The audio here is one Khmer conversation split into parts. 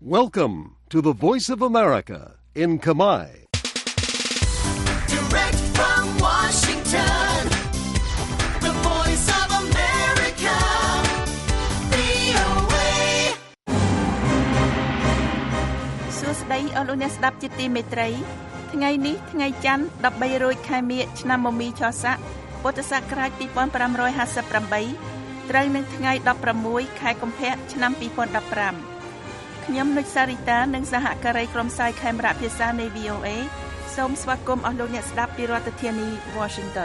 Welcome to the Voice of America in Khmer. Direct from Washington, the Voice of America, VOA. សួស្តីអស់លោកអ្នកស្ដាប់ជាទីមេត្រីថ្ងៃនេះថ្ងៃច័ន្ទ13រោចខែមិញឆ្នាំមមីឆស័កពុទ្ធសករាជ2558ត្រូវនឹងថ្ងៃ16ខែកុម្ភៈឆ្នាំ2015ខ្ញុំនុចសារីតានិងសហការីក្រុមផ្សាយខេមរៈភាសានៃ VOA សូមស្វាគមន៍អស់លោកអ្នកស្ដាប់ពីរដ្ឋធានី Washington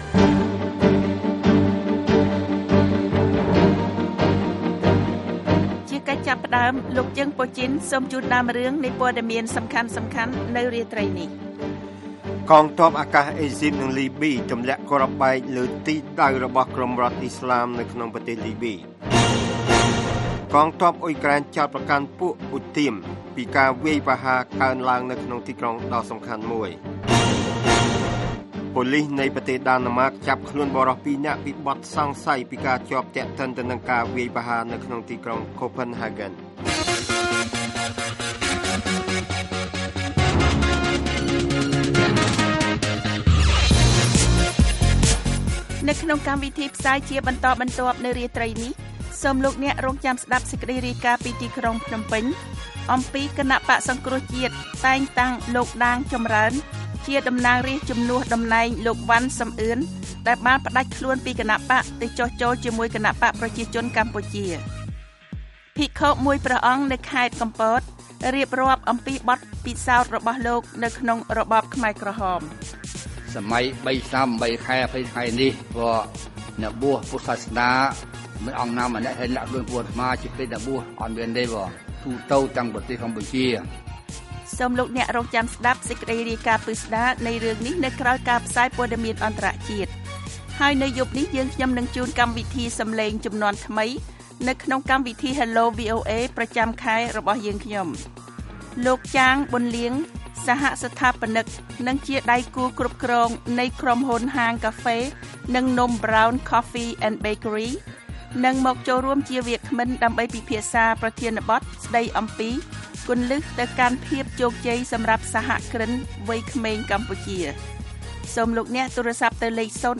ជាកិច្ចចាប់ផ្ដើមលោកជើងពូជីនសូមជូនដើមរឿងនៃព័ត៌មានសំខាន់ៗនៅរាត្រីនេះកងទ័ពអាកាសអេស៊ីបនិងលីប៊ីទម្លាក់គ្រាប់បែកលើទីដៅរបស់ក្រុមរដ្ឋអ៊ីស្លាមនៅក្នុងប្រទេសលីប៊ីកងទ័ពអ៊ុយក្រែនចោទប្រកាន់ពួកឧទាមពីការវាយប្រហារកើនឡើងនៅក្នុងទីក្រុងដ៏សំខាន់មួយប៉ូលីសនៃប្រទេសដាណឺម៉ាកចាប់ខ្លួនបរិសុទ្ធ2នាក់ពីបទសង្ស័យពីការជាប់ទាក់ទិនទៅនឹងការវាយប្រហារនៅក្នុងទីក្រុង Copenhagen នៅក្នុងកម្មវិធីផ្សាយជាបន្តបន្ទាប់នៅរាត្រីនេះសូមលោកអ្នករងចាំស្ដាប់សេចក្តីរាយការណ៍ពីទីក្រុងភ្នំពេញអំពីគណៈបកសង្គ្រោះជាតិតែងតាំងលោកដាងចម្រើនជាតំណាងរាស្ត្រជំនួសតំណែងលោកវ៉ាន់សំអឿនដែលបានផ្ដាច់ខ្លួនពីគណៈបកទៅចុះចូលជាមួយគណៈបកប្រជាជនកម្ពុជាភិក្ខុមួយព្រះអង្គនៅខេត្តកំពតរៀបរាប់អំពីបទពិសោធន៍របស់លោកនៅក្នុងរបបខ្មែរក្រហមសម័យ3ឆ្នាំ8ខែ20ថ្ងៃនេះក៏អ្នកបួសពុទ្ធសាសនាមិនអង្គណាម្នាក់ហើយលាក់ខ្លួនពួតអាជាពេលអ្នកបួសអត់មានទេបងទូទៅទាំងប្រទេសកម្ពុជាសូមលោកអ្នករងចាំស្ដាប់សេចក្តីរាយការណ៍ពិស្ដារនៃរឿងនេះនៅក្រៅការផ្សាយព័ត៌មានអន្តរជាតិហើយនៅយប់នេះយើងខ្ញុំនឹងជូនកម្មវិធីសំឡេងជំនាន់ថ្មីនៅក្នុងកម្មវិធី Hello VOA ប្រចាំខែរបស់យើងខ្ញុំលោកចាងប៊ុនលៀងសហស្ថាបនិកនិងជាដៃគូគ្រប់គ្រងនៃក្រុមហ៊ុនហាងកាហ្វេនិងនំ Brown Coffee and Bakery នឹងមកចូលរួមជាវាគ្មិនដើម្បីពិភាក្សាប្រធានបទស្ដីអំពីគន្លឹះទៅកាន់ភាពជោគជ័យសម្រាប់សហគ្រិនវ័យក្មេងកម្ពុជាសូមលោកអ្នកទូរស័ព្ទទៅលេខ012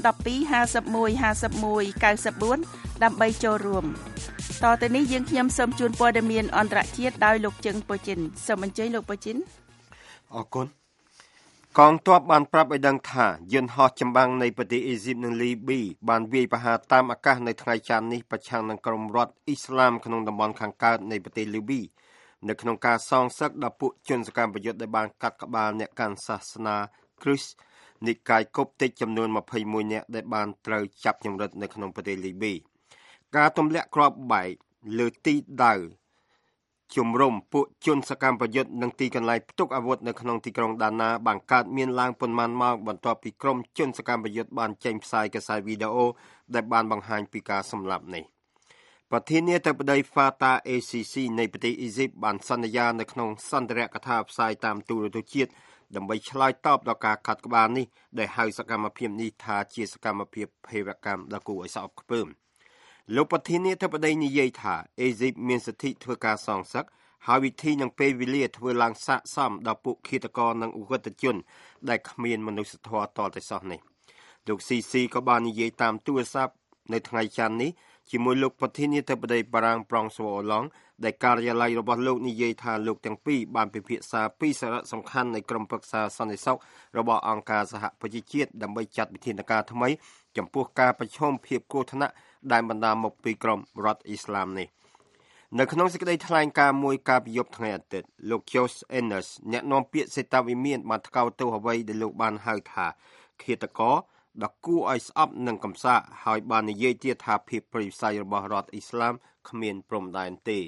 51 51 94ដើម្បីចូលរួមតទៅនេះយើងខ្ញុំសូមជូនព័ត៌មានអន្តរជាតិដោយលោកជឹងពូជីនសូមអញ្ជើញលោកពូជីនអរគុណកងទ័ពបានប្រាប់ឲ្យដឹងថាយន្តហោះចម្បាំងនៃប្រទេសអេស៊ីបនិងលីប៊ីបានវាយប្រហារតាមអាកាសនៅថ្ងៃច័ន្ទនេះប្រឆាំងនឹងក្រុមរដ្ឋអ៊ីស្លាមក្នុងតំបន់ខាងកើតនៃប្រទេសលីប៊ីនៅក្នុងការសងសឹកដល់ពួកជនសកម្មប្រយុទ្ធដែលបានកាត់ក្បាលអ្នកកាន់សាសនាគ្រីស្ទនិកាយកូបតិចចំនួន21នាក់ដែលបានត្រូវចាប់ញំរិតនៅក្នុងប្រទេសលីប៊ីការទម្លាក់គ្រាប់បែកលើទីដៅជំរុំពួកជនសកម្មប្រយុទ្ធនិងទីកន្លែងផ្ទុកអាវុធនៅក្នុងទីក្រុងដាណាបានកើតមានឡើងប៉ុន្មានម៉ោងបន្ទាប់ពីក្រុមជនសកម្មប្រយុទ្ធបានចេញផ្សាយកាសែតវីដេអូដែលបានបង្ហាញពីការសម្លាប់នេះប្រធានាធិបតី Fattah al-Sisi នៃប្រទេសអ៊ីស៊ីបបានសន្យានៅក្នុងសន្ទរកថាផ្សាយតាមទូរទស្សន៍ជាតិដើម្បីឆ្លើយតបដល់ការកាត់ក្បាលនេះដែលហៅសកម្មភាពនេះថាជាសកម្មភាពភេរវកម្មដ៏គួរឲ្យស្អប់ខ្ពើមលោកប្រធានាធិបតីនិយាយថាអេស៊ីបមានសិទ្ធិធ្វើការសងសឹកហើយវិធីនិងពេលវេលាធ្វើឡើងស័ក្តិសមដល់ពួកឃាតករនិងឧក្រិដ្ឋជនដែលគ្មានមនុស្សធម៌តតែសោះនេះលោកស៊ីស៊ីក៏បាននិយាយតាមទូរស័ព្ទនៅថ្ងៃច័ន្ទនេះជាមួយលោកប្រធានាធិបតីបារាំងប្រង់ស្វអឡង់ដែលការិយាល័យរបស់លោកនិយាយថាលោកទាំងពីរបានពិភាក្សាពីសារៈសំខាន់នៃក្រុមប្រឹក្សាសន្តិសុខរបស់អង្គការសហប្រជាជាតិដើម្បីចាត់វិធានការថ្មីចំពោះការប្រឈមភាពគ្រោះថ្នាក់ដែលបណ្ដាលមកពីក្រុមរដ្ឋអ៊ីស្លាមនេះនៅក្នុងសេចក្តីថ្លែងការណ៍មួយកាលពីយប់ថ្ងៃអាទិត្យលោក Josh Earnest អ្នកនាំពាក្យសេតាវិមានបានថ្កោលទោសអ្វីដែលលោកបានហៅថាឃាតករដ៏គួរឲ្យស្អប់និងកំសាកហើយបាននិយាយទៀតថាភាពប្រយុទ្ធរបស់រដ្ឋអ៊ីស្លាមគ្មានព្រំដែនទេ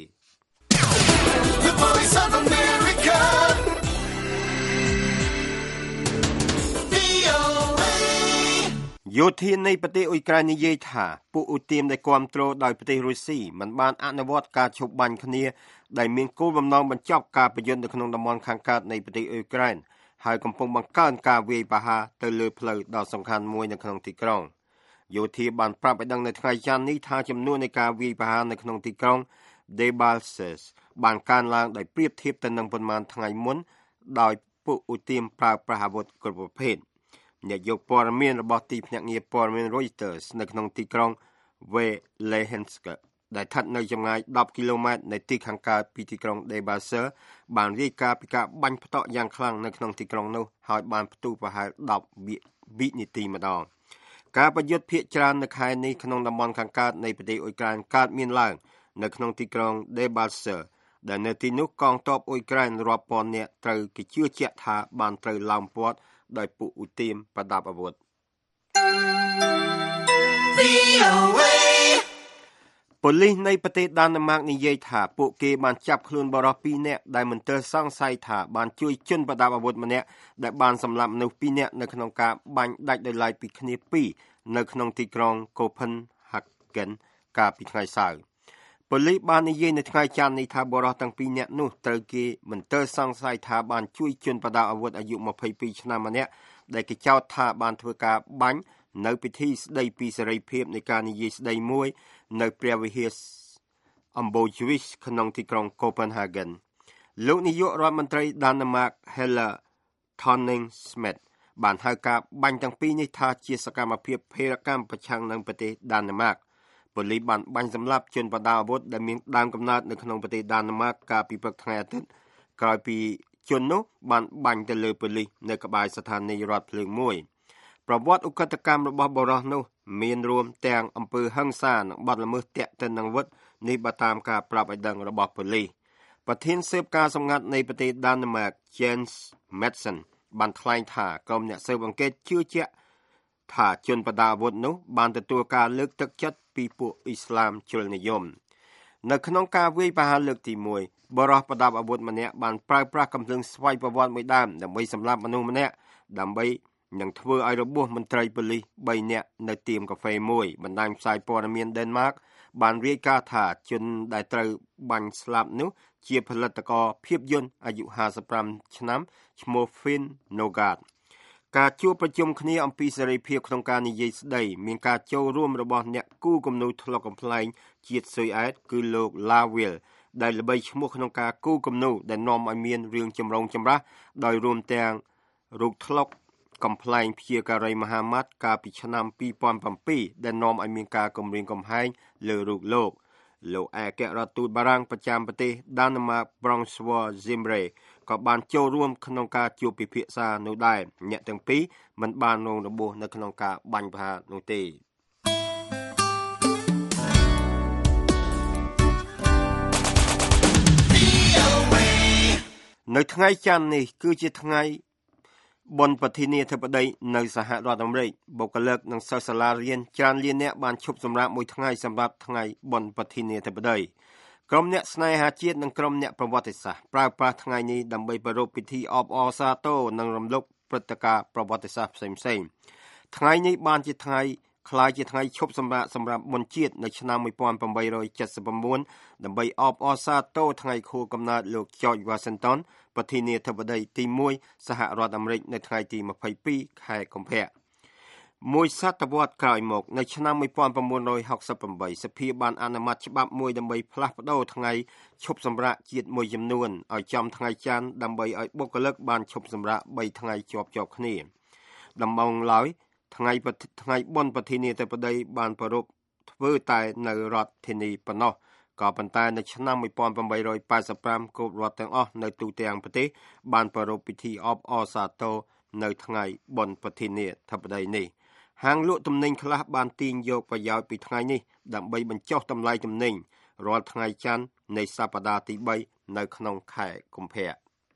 យោធានៃប្រទេសអ៊ុយក្រែននិយាយថាពួកឧទាមដែលគាំទ្រដោយប្រទេសរុស្ស៊ីមិនបានអនុវត្តការឈប់បាញ់គ្នាដែលមានគោលបំណងបញ្ចប់ការប្រយុទ្ធនៅក្នុងតំបន់ខាងកើតនៃប្រទេសអ៊ុយក្រែនហើយកំពុងបង្កើនការវាយប្រហារទៅលើផ្លូវដ៏សំខាន់មួយនៅក្នុងទីក្រុងយោធាបានប្រាប់ឲ្យដឹងនៅថ្ងៃច័ន្ទនេះថាចំនួននៃការវាយប្រហារនៅក្នុងទីក្រុង Debalses បានកើនឡើងដោយប្រៀបធៀបទៅនឹងប៉ុន្មានថ្ងៃមុនដោយពួកឧទាមប្រើប្រាស់អាវុធគ្រប់ប្រភេទអ្នកយកព័ត៌មានរបស់ទីភ្នាក់ងារព័ត៌មាន Reuters នៅក្នុងទីក្រុង Velehensk ដែលស្ថិតនៅចម្ងាយ10គីឡូម៉ែត្រនៃទីខាងកើតពីទីក្រុង Debalses បានរាយការណ៍ពីការបាញ់ផ្តក់យ៉ាងខ្លាំងនៅក្នុងទីក្រុងនោះហើយបានផ្ទុះប្រហែល10វិនាទីម្ដងការប្រយុទ្ធភាគច្រើននៅខែនេះក្នុងតំបន់ខាងកើតនៃប្រទេសអ៊ុយក្រែនកើតមានឡើងនៅក្នុងទីក្រុង Debalses ដែលនៅទីនោះកងទ័ពអ៊ុយក្រែនរាប់ពាន់នាក់ត្រូវគេជឿជាក់ថាបានត្រូវឡោមព័ទ្ធដោយពួកឧទាមប្រដាប់អាវុធប៉ូលីសនៃប្រទេសដាណឺម៉ាកនិយាយថាពួកគេបានចាប់ខ្លួនបរិសុទ្ធ2នាក់ដែលមន្ទិលសង្ស័យថាបានជួយជនប្រដាប់អាវុធម្នាក់ដែលបានសម្លាប់មនុស្ស2នាក់នៅក្នុងការបាញ់ដាច់ដោយឡែកពីគ្នា2នៅក្នុងទីក្រុង Copenhagen កាលពីថ្ងៃសៅរ៍ប៉ូលីសបាននិយាយនៅថ្ងៃច័ន្ទនេះថាបរិសុទ្ធទាំង2នាក់នោះត្រូវគេមន្ទិលសង្ស័យថាបានជួយជនប្រដាប់អាវុធអាយុ22ឆ្នាំម្នាក់ដែលគេចោទថាបានធ្វើការបាញ់នៅពិធីស្ដីពីសេរីភាពនៃការនិយាយស្ដីមួយនៅព្រះវិហារ Ambojvis ក្នុងទីក្រុង Copenhagen លោកនាយករដ្ឋមន្ត្រីដាណឺម៉ាក Helle Thorning-Schmidt បានហៅការបាញ់ទាំងពីរនេះថាជាសកម្មភាពភេរកម្មប្រឆាំងនឹងប្រទេសដាណឺម៉ាកប៉ូលីសបានបាញ់សម្លាប់ជនប្រដាប់អាវុធដែលមានដើមកំណើតនៅក្នុងប្រទេសដាណឺម៉ាកកាលពីព្រឹកថ្ងៃអាទិត្យក្រោយពីជននោះបានបាញ់ទៅលើប៉ូលីសនៅក្បែរស្ថានីយរដ្ឋភ្លើងមួយប្រវត្តិឧក្រិដ្ឋកម្មរបស់បុរសនោះមានរួមទាំងអំពើហិង្សានិងបទល្មើសទាក់ទិននឹងអាវុធនេះបើតាមការប្រាប់ឲ្យដឹងរបស់ប៉ូលីសប្រធានស៊ើបការសម្ងាត់នៃប្រទេសដាណឺម៉ាក Jens Madsen បានថ្លែងថាក្រុមអ្នកស៊ើបអង្កេតជឿជាក់ថាជនប្រដាប់អាវុធនោះបានទទួលការលើកទឹកចិត្តពីពួកអ៊ីស្លាមជ្រុលនិយមនៅក្នុងការវាយប្រហារលើកទី1បរិសុទ្ធប្រដាប់អាវុធម្នាក់បានប្រើប្រាស់កាំភ្លើងស្វ័យប្រវត្តិមួយដើមដើម្បីសម្លាប់មនុស្សម្នាក់ដើម្បីនឹងធ្វើឲ្យរបួសមន្ត្រីប៉ូលីស3នាក់នៅទៀមកាហ្វេមួយបណ្ដាញផ្សាយព័ត៌មាន Denmark បានរាយការណ៍ថាជនដែលត្រូវបាញ់ស្លាប់នោះជាផលិតករភាពយន្តអាយុ55ឆ្នាំឈ្មោះ Finn Nørgaard ការជួបប្រជុំគ្នាអំពីសេរីភាពក្នុងការនិយាយស្ដីមានការចូលរួមរបស់អ្នកគូគំនូរធ្លុកកំប្លែងជាតិស៊ុយអែតគឺលោក Lawiel ដែលល្បីឈ្មោះក្នុងការគូគំនូរដែលនាំឲ្យមានរឿងចម្រូងចម្រាសដោយរួមទាំងរូបធ្លុកកំប្លែងព្យាការីមហាម៉ាត់កាលពីឆ្នាំ2007ដែលនាំឲ្យមានការគំរាមកំហែងលើរូបលោកឯករដ្ឋទូតបារាំងប្រចាំប្រទេសដាណឺម៉ាក François Zimmer ក៏បានចូលរួមក្នុងការជួបពិភាក្សានោះដែរអ្នកទាំងពីរមិនបានរងរបួសនៅក្នុងការបាញ់ប្រហារនោះទេនៅថ្ងៃច័ន្ទនេះគឺជាថ្ងៃបុណ្យប្រធានាធិបតីនៅសហរដ្ឋអាមេរិកបុគ្គលិកនិងសិស្សសាលារៀនច្រើនលាននាក់បានឈប់សម្រាកមួយថ្ងៃសម្រាប់ថ្ងៃបុណ្យប្រធានាធិបតីក្រុមអ្នកស្នេហាជាតិនិងក្រុមអ្នកប្រវត្តិសាស្ត្រប្រើប្រាស់ថ្ងៃនេះដើម្បីប្រារព្ធពិធីអបអរសាទរនិងរំលឹកព្រឹត្តិការណ៍ប្រវត្តិសាស្ត្រផ្សេងៗថ្ងៃនេះបានជាថ្ងៃคล้ายជាថ្ងៃឈប់សម្រាកសម្រាប់មុនជាតិនៅឆ្នាំ1879ដើម្បីអបអរសាទរថ្ងៃខួបកំណើតលោក George Washington ប្រធានាធិបតីទី1សហរដ្ឋអាមេរិកនៅថ្ងៃទី22ខែកុម្ភៈមួយសតវត្សរ៍ក្រោយមកនៅឆ្នាំ1968សភាបានអនុម័តច្បាប់មួយដើម្បីផ្លាស់ប្តូរថ្ងៃឈប់សម្រាកជាតិមួយចំនួនឲ្យចំថ្ងៃច័ន្ទដើម្បីឲ្យបុគ្គលិកបានឈប់សម្រាក3ថ្ងៃជាប់ៗគ្នាដំបូងឡើយថ្ងៃបុណ្យប្រធានាធិបតីបានប្រារព្ធធ្វើតែនៅរដ្ឋធានីប៉ុណ្ណោះក៏ប៉ុន្តែនៅឆ្នាំ1885គ្រប់រដ្ឋទាំងអស់នៅទូទាំងប្រទេសបានប្រារព្ធពិធីអបអរសាទរនៅថ្ងៃបុណ្យប្រធានាធិបតីនេះហាងលក់ទំនិញខ្លះបានទាញយកប្រយោជន៍ពីថ្ងៃនេះដើម្បីបញ្ចុះតម្លៃទំនិញរាល់ថ្ងៃច័ន្ទនៃសប្តាហ៍ទី3នៅក្នុងខែកុម្ភៈ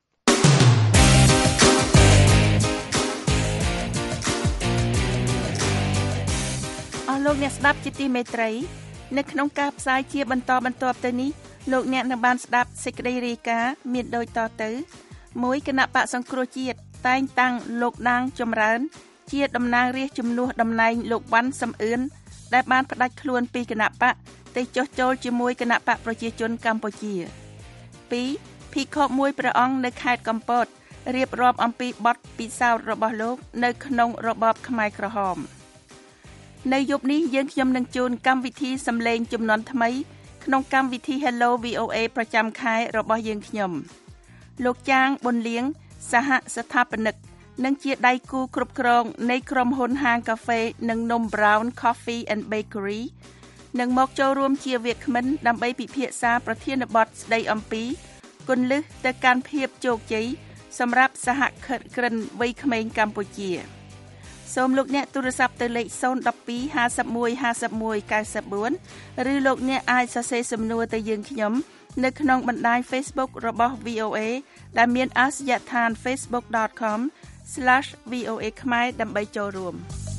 លោកអ្នកស្ដាប់ជាទីមេត្រីនៅក្នុងការផ្សាយជាបន្តបន្ទាប់ទៅនេះលោកអ្នកនឹងបានស្ដាប់សេចក្តីរាយការណ៍មានដូចតទៅ1គណៈបកសង្គ្រោះជាតិតែងតាំងលោកដាងចម្រើនជាតំណាងរាស្ត្រជំនួសតំណែងលោកវ៉ាន់សំអឿនដែលបានផ្ដាច់ខ្លួនពីគណៈបកទៅចុះចូលជាមួយគណៈបកប្រជាជនកម្ពុជា2ភិក្ខុមួយព្រះអង្គនៅខេត្តកំពតរៀបរាប់អំពីបទពិសោធន៍របស់លោកនៅក្នុងរបបខ្មែរក្រហមនៅយប់នេះយើងខ្ញុំនឹងជូនកម្មវិធីសំឡេងចំនួនថ្មីក្នុងកម្មវិធី Hello VOA ប្រចាំខែរបស់យើងខ្ញុំលោកចាងប៊ុនលៀងសហស្ថាបនិកនិងជាដៃគូគ្រប់គ្រងនៃក្រុមហ៊ុនហាងកាហ្វេនិងនំ Brown Coffee and Bakery នឹងមកចូលរួមជាវាគ្មិនដើម្បីពិភាក្សាប្រធានបទស្ដីអំពីគន្លឹះទៅកាន់ភាពជោគជ័យសម្រាប់សហគ្រិនវ័យក្មេងកម្ពុជាសូមលោកអ្នកទូរស័ព្ទទៅលេខ012 51 51 94 ឬលោកអ្នកអាចសរសេរសំណួរទៅយើងខ្ញុំនៅក្នុងបណ្ដាញ Facebook របស់ VOA ដែលមានអាសយដ្ឋាន facebook.com/VOA ខ្មែរដើម្បីចូលរួម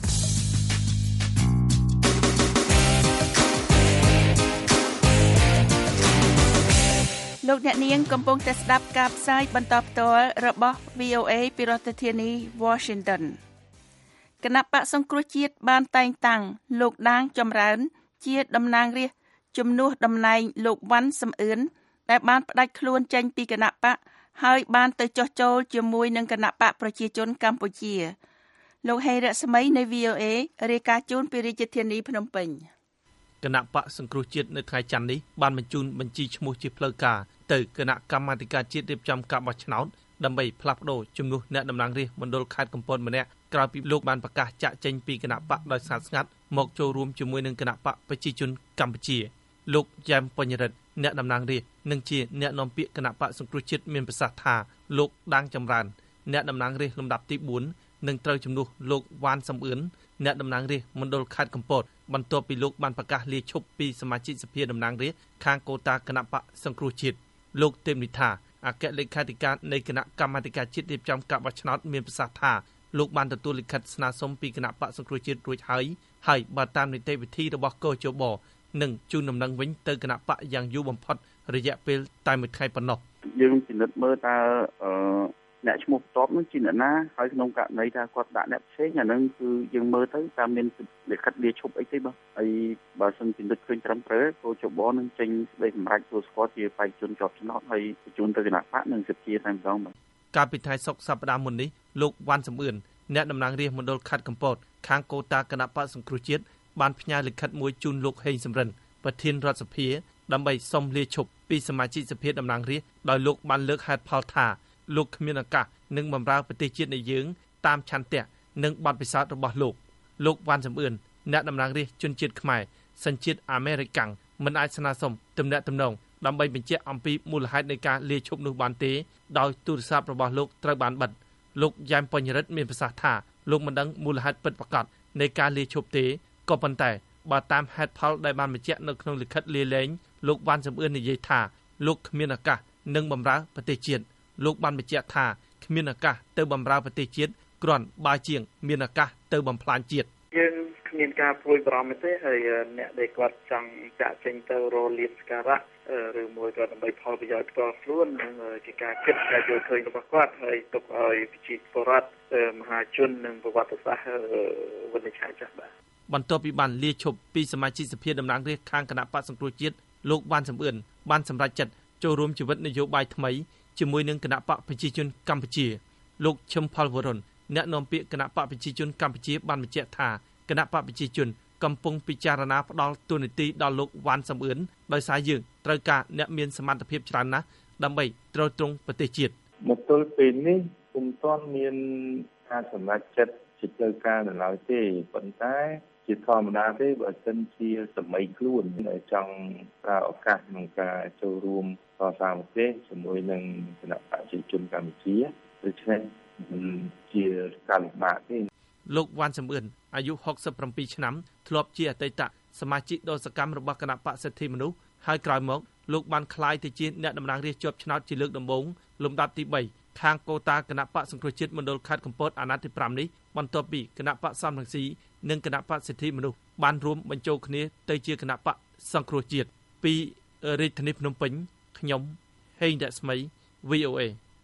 លោកអ្នកនាងកំពុងតែស្ដាប់ការផ្សាយបន្តផ្ទាល់របស់ VOA ពីរដ្ឋធានី Washington គណៈបក្សសង្គ្រោះជាតិបានតែងតាំងលោកដាងចម្រើនជាតំណាងរាស្ត្រជំនួសតំណែងលោកវ៉ាន់សំអឿនដែលបានផ្ដាច់ខ្លួនចេញពីគណៈបក្សហើយបានទៅចុះចូលជាមួយនឹងគណៈបក្សប្រជាជនកម្ពុជាលោកហេរស្មីនៃ VOA រាយការណ៍ជូនពីរាជធានីភ្នំពេញគណៈបក្សសង្គ្រោះជាតិនៅថ្ងៃច័ន្ទនេះបានបញ្ជូនបញ្ជីឈ្មោះជាផ្លូវការទៅគណៈកម្មាធិការជាតិរៀបចំការបោះឆ្នោតដើម្បីផ្លាស់ប្តូរជំនួសអ្នកតំណាងរាស្ត្រមណ្ឌលខេត្តកំពតម្នាក់ក្រោយពីលោកបានប្រកាសចាក់ចេញពីគណៈបក្សដោយស្ងាត់មកចូលរួមជាមួយនឹងគណៈបក្សប្រជាជនកម្ពុជាលោកយ៉ែមពញ្ញរិទ្ធអ្នកតំណាងរាស្ត្រនិងជាអ្នកនាំពាក្យគណៈបក្សសង្គ្រោះជាតិមានប្រសាសន៍ថាលោកដាងចម្រើនអ្នកតំណាងរាស្ត្រលំដាប់ទី4នឹងត្រូវជំនួសលោកវ៉ាន់សំអឿនអ្នកតំណាងរាស្ត្រមណ្ឌលខេត្តកំពតបន្ទាប់ពីលោកបានប្រកាសលាឈប់ពីសមាជិកសភាតំណាងរាស្ត្រខាងកូតាគណៈបក្សសង្គ្រោះជាតិលោកទេមនិថាអគ្គលេខាធិការនៃគណៈកម្មាធិការជាតិរៀបចំការបោះឆ្នោតមានប្រសាសន៍ថាលោកបានទទួលលិខិតស្នើសុំពីគណៈបក្សសង្គ្រោះជាតិរួចហើយបើតាមនីតិវិធីរបស់កោជបនឹងជូនដំណឹងវិញទៅគណៈបក្សយ៉ាងយូរបំផុតរយៈពេលតែមួយថ្ងៃប៉ុណ្ណោះយើងពិនិត្យមើលតើអ្នកឈ្មោះបន្ទាប់នោះជាអ្នកណាហើយក្នុងករណីថាគាត់ដាក់អ្នកផ្សេងអានឹងគឺយើងមើលទៅតាមមានលិខិតលាឈប់អីទេបាទហើយបើសិនពិនិត្យឃើញត្រឹមត្រូវគោជបនឹងចេញស្ដីសម្រេចទទួលស្គាល់ជាបេក្ខជនជាប់ឆ្នោតហើយបញ្ជូនទៅគណៈបក្សនិងសភាតែម្ដងបាទកាលពីថ្ងៃសុក្រសប្តាហ៍មុននេះលោកវ៉ាន់សំអឿនអ្នកតំណាងរាស្ត្រមណ្ឌលខេត្តកំពតខាងកូតាគណៈបក្សសង្គ្រោះជាតិបានផ្ញើលិខិតមួយជូនលោកហេងសំរិនប្រធានរដ្ឋសភាដើម្បីសុំលាឈប់ពីសមាជិកសភាតំណាងរាស្ត្រដោយលោកបានលើកហេតុផលថាលោកគ្មានឱកាសនឹងបម្រើប្រទេសជាតិនៃយើងតាមឆន្ទៈនិងបទពិសោធន៍របស់លោកវ៉ាន់សំអឿនអ្នកតំណាងរាស្ត្រជនជាតិខ្មែរសញ្ជាតិអាមេរិកាំងមិនអាចស្នើសុំទំនាក់ទំនងដើម្បីបញ្ជាក់អំពីមូលហេតុនៃការលាឈប់នោះបានទេដោយទូរស័ព្ទរបស់លោកត្រូវបានបិទលោកយ៉ែមពញ្ញរិទ្ធមានប្រសាសន៍ថាលោកមិនដឹងមូលហេតុពិតប្រាកដនៃការលាឈប់ទេក៏ប៉ុន្តែបើតាមហេតុផលដែលបានបញ្ជាក់នៅក្នុងលិខិតលាលែងលោកវ៉ាន់សំអឿននិយាយថាលោកគ្មានឱកាសនឹងបម្រើប្រទេសជាតិលោកបានបញ្ជាក់ថាគ្មានឱកាសទៅបម្រើប្រទេសជាតិគ្រាន់បើជាងមានឱកាសទៅបំផ្លាញជាតិយើងគ្មានការព្រួយបារម្ភទេហើយអ្នកដែលគាត់ចង់ចាក់ចេញទៅរលៀបសការៈឬមួយក៏ដើម្បីផលប្រយោជន៍ផ្ទាល់ខ្លួននិងជាការគិតការយល់ឃើញរបស់គាត់ហើយទុកឲ្យប្រជាពលរដ្ឋមហាជននិងប្រវត្តិសាស្ត្រវិនិច្ឆ័យចាស់បាទបន្ទាប់ពីបានលាឈប់ពីសមាជិកសភាតំណាងរាស្ត្រខាងគណៈបក្សសង្គ្រោះជាតិលោកវ៉ាន់សំអឿនបានសម្រេចចិត្តចូលរួមជីវិតនយោបាយថ្មីជាមួយនឹងគណៈបក្សប្រជាជនកម្ពុជាលោកឈឹមផលវរុនអ្នកនាំពាក្យគណៈបក្សប្រជាជនកម្ពុជាបានបញ្ជាក់ថាគណៈបក្សប្រជាជនកំពុងពិចារណាផ្ដល់ទូនាទីដល់លោកវ៉ាន់សំអឿនដោយសារយើងត្រូវការអ្នកមានសមត្ថភាពច្រើនណាស់ដើម្បីទ្រទ្រង់ប្រទេសជាតិមកទល់ពេលនេះពុំទាន់មានការសម្រេចចិត្តជាផ្លូវការនៅឡើយទេប៉ុន្តែជាធម្មតាទេបើសិនជាសម័យខ្លួនដែលចង់ប្រើឱកាសក្នុងការចូលរួមកសាងប្រទេសជាមួយនឹងគណៈបព្វជិជនកម្ពុជាដូច្នេះជាការលំបាកទេលោកវ៉ាន់សំអឿនអាយុ67ឆ្នាំធ្លាប់ជាអតីតសមាជិកដ៏សកម្មរបស់គណៈបក្សសិទ្ធិមនុស្សហើយក្រោយមកលោកបានក្លាយទៅជាអ្នកតំណាងរាស្ត្រជាប់ឆ្នោតជាលើកដំបូងលំដាប់ទី3ខាងកូតាគណៈបក្សសង្គ្រោះជាតិមណ្ឌលខេត្តកំពតអាណត្តិទី5នេះបន្ទាប់ពីគណៈបក្សសំរងស៊ីនិងគណៈបក្សសិទ្ធិមនុស្សបានរួមបញ្ចូលគ្នាទៅជាគណៈបក្សសង្គ្រោះជាតិពីរាជធានីភ្នំពេញខ្ញុំហេងរស្មី VOA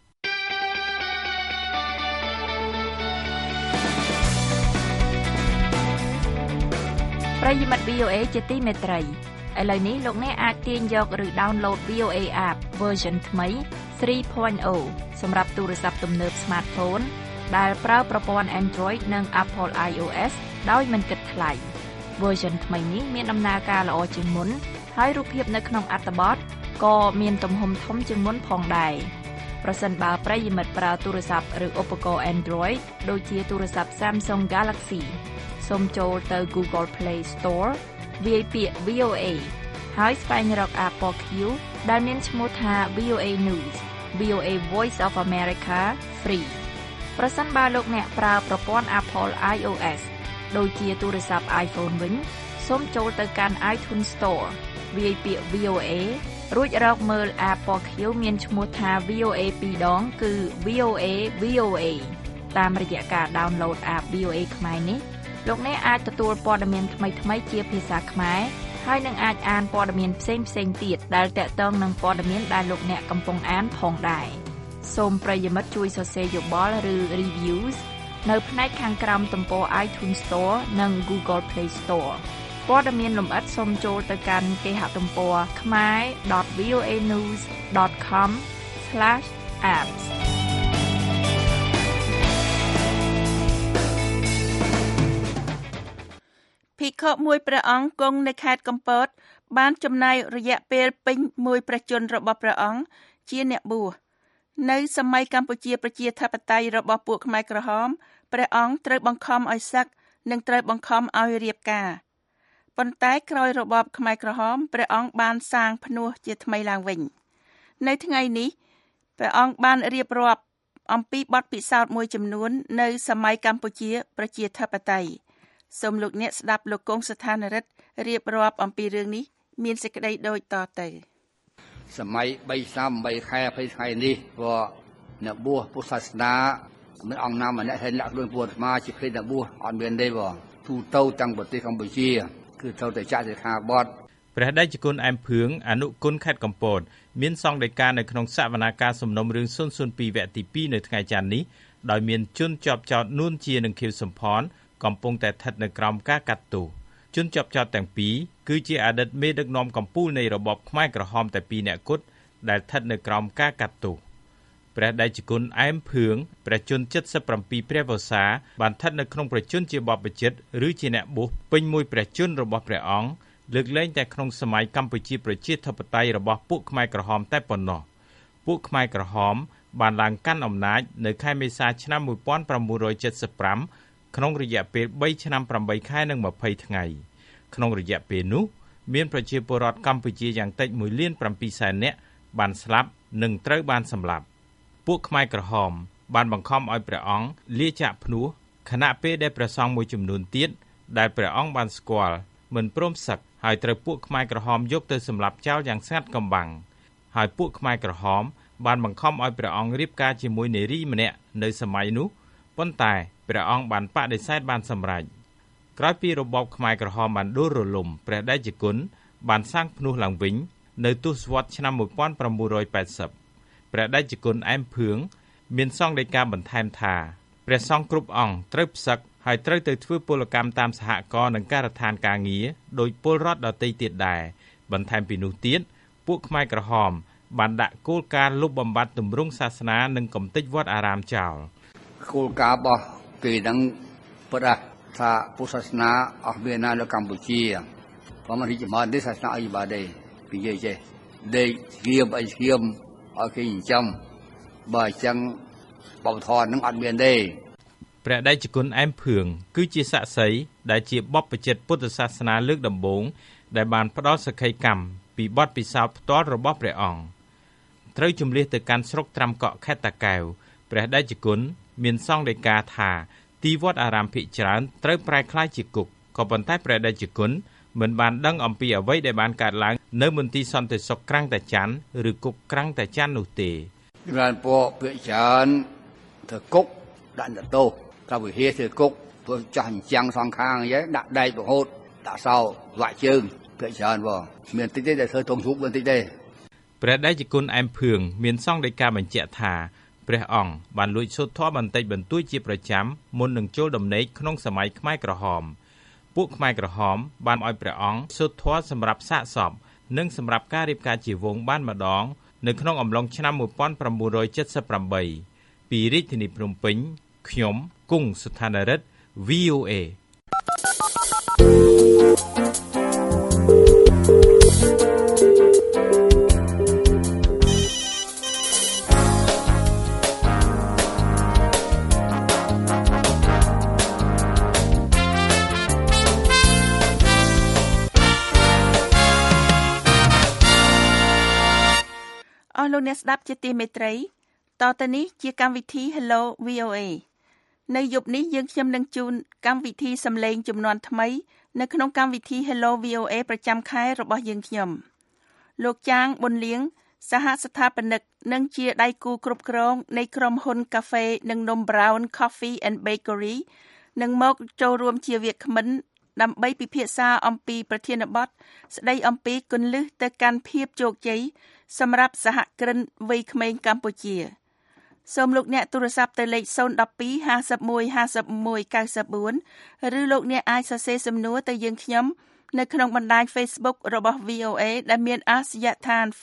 ប្រិយមិត្ត VOA ជាទីមេត្រីឥឡូវនេះលោកអ្នកអាចទាញយកឬ download VOA app version ថ្មី 3.0 សម្រាប់ទូរស័ព្ទទំនើប smartphone ដែលប្រើប្រព័ន្ធ Android និង Apple iOS ដោយមិនគិតថ្លៃ version ថ្មីនេះមានដំណើរការល្អជាងមុនហើយរូបភាពនៅក្នុងអត្ថបទក៏មានទំហំធំជាងមុនផងដែរប្រសិនបើប្រិយមិត្តប្រើទូរស័ព្ទឬឧបករណ៍ Android ដូចជាទូរស័ព្ទ Samsung Galaxy សូមចូលទៅ Google Play Store វាយពាក្យ VOA ហើយស្វែងរក Apple Q ដែលមានឈ្មោះថា VOA News VOA Voice of America Free ប្រសិនបើលោកអ្នកប្រើប្រព័ន្ធ Apple iOS ដូចជាទូរស័ព្ទ iPhone វិញសូមចូលទៅកាន់ iTunes Store វាយពាក្យ VOA រួចរកមើល Apple Q មានឈ្មោះថា VOA 2 ដងគឺ VOA តាមរយៈការ download app VOA ខ្មែរនេះលោកអ្នកអាចទទួលព័ត៌មានថ្មីៗជាភាសាខ្មែរហើយនឹងអាចអានព័ត៌មានផ្សេងៗទៀតដែលទាក់ទងនឹងព័ត៌មានដែលលោកអ្នកកំពុងអានផងដែរសូមប្រិយមិត្តជួយសរសេរយោបល់ឬ reviews នៅផ្នែកខាងក្រោមទំព័រ iTunes Store និង Google Play Store ព័ត៌មានលម្អិតសូមចូលទៅកាន់គេហទំព័រ khmer.voanews.com/apps ភិក្ខុមួយព្រះអង្គគង់នៅខេត្តកំពតបានចំណាយរយៈពេលពេញមួយព្រះជន្មរបស់ព្រះអង្គជាអ្នកបួសនៅសម័យកម្ពុជាប្រជាធិបតេយ្យរបស់ពួកខ្មែរក្រហមព្រះអង្គត្រូវបង្ខំឲ្យសឹកនិងត្រូវបង្ខំឲ្យរៀបការប៉ុន្តែក្រោយរបបខ្មែរក្រហមព្រះអង្គបានសាងផ្នួសជាថ្មីឡើងវិញនៅថ្ងៃនេះព្រះអង្គបានរៀបរាប់អំពីបទពិសោធន៍មួយចំនួននៅសម័យកម្ពុជាប្រជាធិបតេយ្យសូមលោកអ្នកស្ដាប់លោកកុងស្ថានរិទ្ធរៀបរាប់អំពីរឿងនេះមានសេចក្តីដូចតទៅសម័យ3ឆ្នាំ8ខែ20ថ្ងៃនេះព្រោះអ្នកបួសពុទ្ធសាសនាមិនអង្គណាម្នាក់ហ៊ានលាក់ខ្លួនពុទ្ធអាជាភេទអ្នកបួសអត់មានទេបងទូទៅទាំងប្រទេសកម្ពុជាគឺត្រូវតែចាក់សិក្ខាបទព្រះដេចគុណអែមភឿងអនុគុណខេត្តកំពតមានសង្ឃដីកានៅក្នុងសវនាការសំណុំរឿង002វគ្គទី2នៅថ្ងៃច័ន្ទនេះដោយមានជនជាប់ចោទនួនជានិងខៀវសំផនកំពុងតែស្ថិតនៅក្រោមការកាត់ទោសជនជាប់ចោទទាំងពីរគឺជាអតីតមេដឹកនាំកម្ពុជានៃរបបខ្មែរក្រហមតែ2នាក់គត់ដែលស្ថិតនៅក្រោមការកាត់ទោសព្រះដេចគុណអែមភឿងព្រះជន្ម77ព្រះវស្សាបានស្ថិតនៅក្នុងព្រះជន្មជាបព្វជិតឬជាអ្នកបួសពេញមួយព្រះជន្មរបស់ព្រះអង្គលើកលែងតែក្នុងសម័យកម្ពុជាប្រជាធិបតេយ្យរបស់ពួកខ្មែរក្រហមតែប៉ុណ្ណោះពួកខ្មែរក្រហមបានឡើងកាន់អំណាចនៅខែមេសាឆ្នាំ1975ក្នុងរយៈពេល3ឆ្នាំ8ខែនិង20ថ្ងៃក្នុងរយៈពេលនោះមានប្រជាពលរដ្ឋកម្ពុជាយ៉ាងតិច1.7 លាននាក់បានស្លាប់និងត្រូវបានសម្លាប់ពួកខ្មែរក្រហមបានបង្ខំឲ្យព្រះអង្គលាចាកភ្នោះខណៈពេលដែលព្រះសង្ឃមួយចំនួនទៀតដែលព្រះអង្គបានស្គាល់មិនព្រមសឹកហើយត្រូវពួកខ្មែរក្រហមយកទៅសម្លាប់ចោលយ៉ាងស្ងាត់កំបាំងហើយពួកខ្មែរក្រហមបានបង្ខំឲ្យព្រះអង្គរៀបការជាមួយនារីម្នាក់នៅសម័យនោះប៉ុន្តែព្រះអង្គបានបដិសេធបានសម្រេចក្រោយពីរបបខ្មែរក្រហមបានដួលរលំព្រះដេចគុណបានសាងផ្នួសឡើងវិញនៅទសវត្សរ៍ឆ្នាំ1980ព្រះដេចគុណអែមភឿងមានសង្ឃដីកាបន្ថែមថាព្រះសង្ឃគ្រប់អង្គត្រូវផ្សឹកហើយត្រូវទៅធ្វើពលកម្មតាមសហករណ៍និងការដ្ឋានការងារដោយពលរដ្ឋដទៃទៀតដែរបន្ថែមពីនោះទៀតពួកខ្មែរក្រហមបានដាក់គោលការណ៍លុបបំបាត់ទម្រង់សាសនានិងកំទេចវត្តអារាមចោលគោលការណ៍របស់គេនឹងពិតថាពុទ្ធសាសនាអស់មាននៅកម្ពុជាព្រមរីកចម្រើននេះសាសនាអីបាទទេនិយាយចេះដេកស្ងៀមអីស្ងៀមឲ្យគេចិញ្ចឹមបើអញ្ចឹងបព្វធម៌នឹងអត់មានទេព្រះដេចគុណអែមភឿងគឺជាសាក្សីដែលជាបព្វជិតពុទ្ធសាសនាលើកដំបូងដែលបានផ្ដល់សក្ខីកម្មពីបទពិសោធន៍ផ្ទាល់របស់ព្រះអង្គត្រូវជម្លៀសទៅកាន់ស្រុកត្រាំកក់ខេត្តតាកែវព្រះដេចគុណមានសង្ឃដីកាថាទីវត្តអារាមភិកច្រើនត្រូវប្រែក្លាយជាគុកក៏ប៉ុន្តែព្រះដេចគុណមិនបានដឹងអំពីអ្វីដែលបានកើតឡើងនៅមន្ទីរសន្តិសុខក្រាំងតាចាន់ឬគុកក្រាំងតាចាន់នោះទេបានពួកភិកច្រើនធ្វើគុកដាក់ទោសថាវិហារធ្វើគុកធ្វើចាស់អញ្ចឹងសងខាងអញ្ចឹងដាក់ដែករហូតដាក់សោវាក់ជើងភិកច្រើនបងមានតិចទេដែលធ្វើទងរូបបន្តិចទេព្រះដេចគុណអែមភឿងមានសង្ឃដីកាបញ្ជាក់ថាព្រះអង្គបានលួចសូត្រធម៌បន្តិចបន្តួចជាប្រចាំមុននឹងចូលដំណេកក្នុងសម័យខ្មែរក្រហមពួកខ្មែរក្រហមបានឲ្យព្រះអង្គសូត្រធម៌សម្រាប់សាកសពនិងសម្រាប់ការរៀបការជាវងបានម្ដងនៅក្នុងអំឡុងឆ្នាំ1978ពីរាជធានីភ្នំពេញខ្ញុំគង់សុថានរិទ្ធ VOA ស់លោកអ្នកស្ដាប់ជាទីមេត្រីតទៅនេះជាកម្មវិធី Hello VOA នៅយប់នេះយើងខ្ញុំនឹងជូនកម្មវិធីសំឡេងចំនួនថ្មីនៅក្នុងកម្មវិធី Hello VOA ប្រចាំខែរបស់យើងខ្ញុំលោកចាងប៊ុនលៀងសហស្ថាបនិកនិងជាដៃគូគ្រប់គ្រងនៃក្រុមហ៊ុនកាហ្វេនិងនំ Brown Coffee and Bakery នឹងមកចូលរួមជាវាគ្មិនដើម្បីពិភាក្សាអំពីប្រធានបទស្ដីអំពីគន្លឹះទៅកាន់ភាពជោគជ័យសម្រាប់សហគ្រិនវ័យក្មេងកម្ពុជាសូមលោកអ្នកទូរស័ព្ទទៅលេខ012 51 51 94ឬលោកអ្នកអាចសរសេរសំណួរទៅយើងខ្ញុំនៅក្នុងបណ្ដាញ Facebook របស់ VOA ដែលមានអាសយដ្ឋាន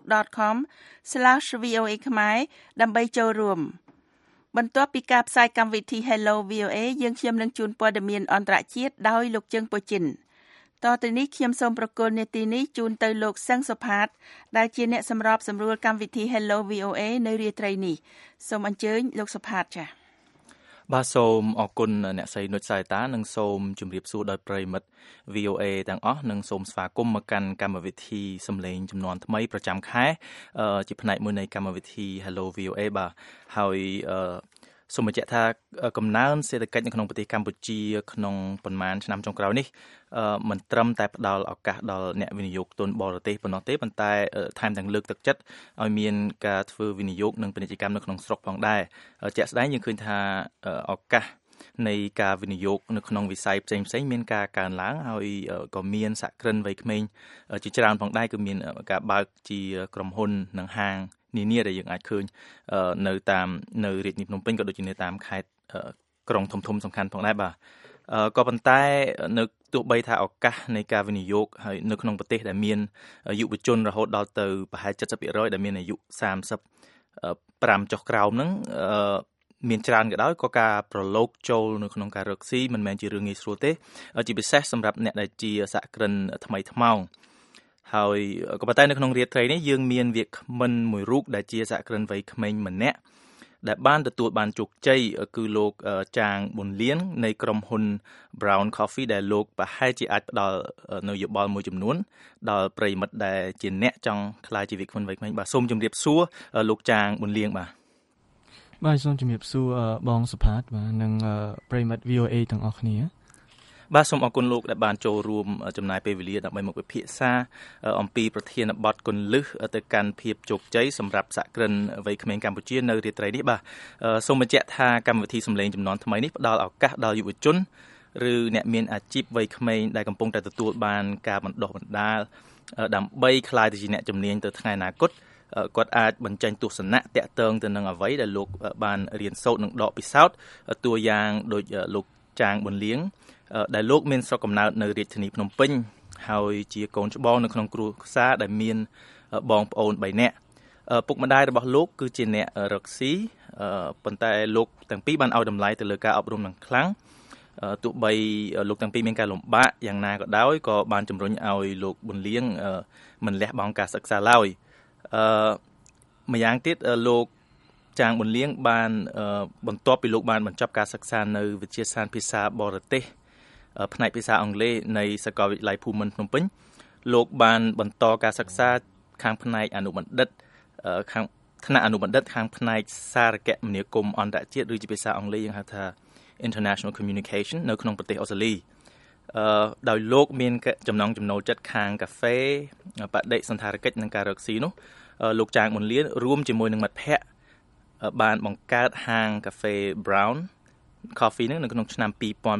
facebook.com/VOA ខ្មែរដើម្បីចូលរួមបន្ទាប់ពីការផ្សាយកម្មវិធី Hello VOA យើងខ្ញុំនឹងជូនព័ត៌មានអន្តរជាតិដោយលោកជើងពូជីនតទៅនេះខ្ញុំសូមប្រកល់នាទីនេះជូនទៅលោកសឹងសុផាតដែលជាអ្នកសម្របសម្រួលកម្មវិធី Hello VOA នៅរាត្រីនេះសូមអញ្ជើញលោកសុផាតចា៎បាទសូមអរគុណអ្នកស្រីនុចសាយតានិងសូមជម្រាបសួរដល់ប្រិយមិត្ត VOA ទាំងអស់និងសូមស្វាគមន៍មកកាន់កម្មវិធីសំឡេងចំនួនថ្មីប្រចាំខែជាផ្នែកមួយនៃកម្មវិធី Hello VOA បាទហើយសូមបញ្ជាក់ថាកំណើនសេដ្ឋកិច្ចនៅក្នុងប្រទេសកម្ពុជាក្នុងប៉ុន្មានឆ្នាំចុងក្រោយនេះមិនត្រឹមតែផ្ដល់ឱកាសដល់អ្នកវិនិយោគទុនបរទេសប៉ុណ្ណោះទេប៉ុន្តែថែមទាំងលើកទឹកចិត្តឲ្យមានការធ្វើវិនិយោគនិងពាណិជ្ជកម្មនៅក្នុងស្រុកផងដែរជាក់ស្ដែងយើងឃើញថាឱកាសនៃការវិនិយោគនៅក្នុងវិស័យផ្សេងៗមានការកើនឡើងហើយក៏មានសហគ្រិនវ័យក្មេងជាច្រើនផងដែរគឺមានការបើកជាក្រុមហ៊ុននិងហាងនានាដែលយើងអាចឃើញនៅរាជធានីភ្នំពេញក៏ដូចជានៅតាមខេត្តក្រុងធំៗសំខាន់ផងដែរបាទក៏ប៉ុន្តែនៅទោះបីថាឱកាសនៃការវិនិយោគហើយនៅក្នុងប្រទេសដែលមានយុវជនរហូតដល់ទៅប្រហែល 70% ដែលមានអាយុ35ចុះក្រោមហ្នឹងមានច្រើនក៏ដោយក៏ការប្រឡូកចូលនៅក្នុងការរកស៊ីមិនមែនជារឿងងាយស្រួលទេជាពិសេសសម្រាប់អ្នកដែលជាសហគ្រិនថ្មីថ្មោងហើយក៏ប៉ុន្តែនៅក្នុងរាត្រីនេះយើងមានវាគ្មិនមួយរូបដែលជាសហគ្រិនវ័យក្មេងម្នាក់ដែលបានទទួលបានជោគជ័យគឺលោកចាងប៊ុនលៀងនៃក្រុមហ៊ុន Brown Coffee ដែលលោកប្រហែលជាអាចផ្ដល់នៅយោបល់មួយចំនួនដល់ប្រិយមិត្តដែលជាអ្នកចង់ក្លាយជាវាគ្មិនវ័យក្មេងបាទសូមជម្រាបសួរលោកចាងប៊ុនលៀងបាទសូមជម្រាបសួរបងសុផាតបាទនិងប្រិយមិត្ត VOA ទាំងអស់គ្នាបាទសូមអរគុណលោកដែលបានចូលរួមចំណាយពេលវេលាដើម្បីមកពិភាក្សាអំពីប្រធានបទគន្លឹះទៅកាន់ភាពជោគជ័យសម្រាប់សហគ្រិនវ័យក្មេងកម្ពុជានៅរាត្រីនេះបាទសូមបញ្ជាក់ថាកម្មវិធីសំឡេងចំនួនថ្មីនេះផ្ដល់ឱកាសដល់យុវជនឬអ្នកមានអាជីពវ័យក្មេងដែលកំពុងតែទទួលបានការបណ្ដុះបណ្ដាលដើម្បីក្លាយទៅជាអ្នកជំនាញទៅថ្ងៃអនាគតគាត់អាចបញ្ចេញទស្សនៈតាក់ទងទៅនឹងអ្វីដែលលោកបានរៀនសូត្រនិងដកពិសោធន៍តួយ៉ាងដូចលោកចាងប៊ុនលៀងដែលលោកមានស្រុកកំណើតនៅរាជធានីភ្នំពេញហើយជាកូនច្បងនៅក្នុងគ្រួសារដែលមានបងប្អូន3នាក់ពុកម្ដាយរបស់លោកគឺជាអ្នករកស៊ីប៉ុន្តែលោកទាំងពីរបានឲ្យតម្លៃទៅលើការអប់រំយ៉ាងខ្លាំងទោះបីលោកទាំងពីរមានការលំបាកយ៉ាងណាក៏ដោយក៏បានជំរុញឲ្យលោកប៊ុនលៀងមិនលះបង់ការសិក្សាឡើយម្យ៉ាងទៀតលោកចាងប៊ុនលៀងបានបន្ទាប់ពីលោកបានបញ្ចប់ការសិក្សានៅវិទ្យាស្ថានភាសាបរទេសផ្នែកភាសាអង់គ្លេសនៃសាកលវិទ្យាល័យភូមិន្ទភ្នំពេញលោកបានបន្តការសិក្សាខាងផ្នែកអនុបណ្ឌិតខាងថ្នាក់អនុបណ្ឌិតខាងផ្នែកសារគមនាគមន៍អន្តរជាតិឬជាភាសាអង់គ្លេសយើងហៅថា International Communication នៅក្នុងប្រទេសអូស្ត្រាលីដោយលោកមានចំណង់ចំណូលចិត្តខាងកាហ្វេបដិសណ្ឋារកិច្ចនិងការរកស៊ីនោះលោកចាងប៊ុនលៀងរួមជាមួយនឹងមិត្តភ័ក្តិបានបង្កើតហាងកាហ្វេ Brown Coffee នៅក្នុងឆ្នាំ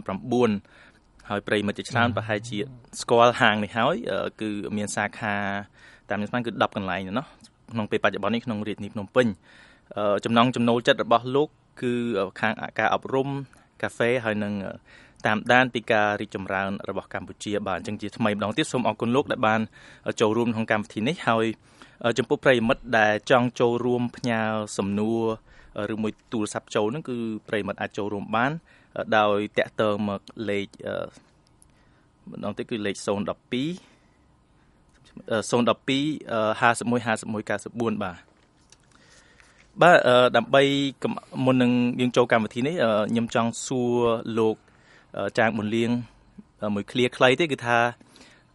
2009ហើយប្រិយមិត្តជាច្រើនប្រហែលជាស្គាល់ហាងនេះហើយគឺមានសាខាតាមស្មានគឺ10កន្លែងណោះក្នុងពេលបច្ចុប្បន្ននេះក្នុងរាជធានីភ្នំពេញចំណង់ចំណូលចិត្តរបស់លោកគឺខាងការអប់រំកាហ្វេហើយនឹងតាមដានពីការរីកចម្រើនរបស់កម្ពុជាបាទអញ្ចឹងជាថ្មីម្ដងទៀតសូមអរគុណលោកដែលបានចូលរួមក្នុងកម្មវិធីនេះហើយចំពោះប្រិយមិត្តដែលចង់ចូលរួមផ្ញើសំណួរឬមួយទូរស័ព្ទចូលហ្នឹងគឺប្រិយមិត្តអាចចូលរួមបានដោយតាក់ទងមកលេខម្ដងទៀតគឺលេខ012 5151 94បាទដើម្បីមុននឹងយើងចូលកម្មវិធីនេះខ្ញុំចង់សួរលោកចាងប៊ុនលៀងមួយឃ្លាខ្លីទេគឺថា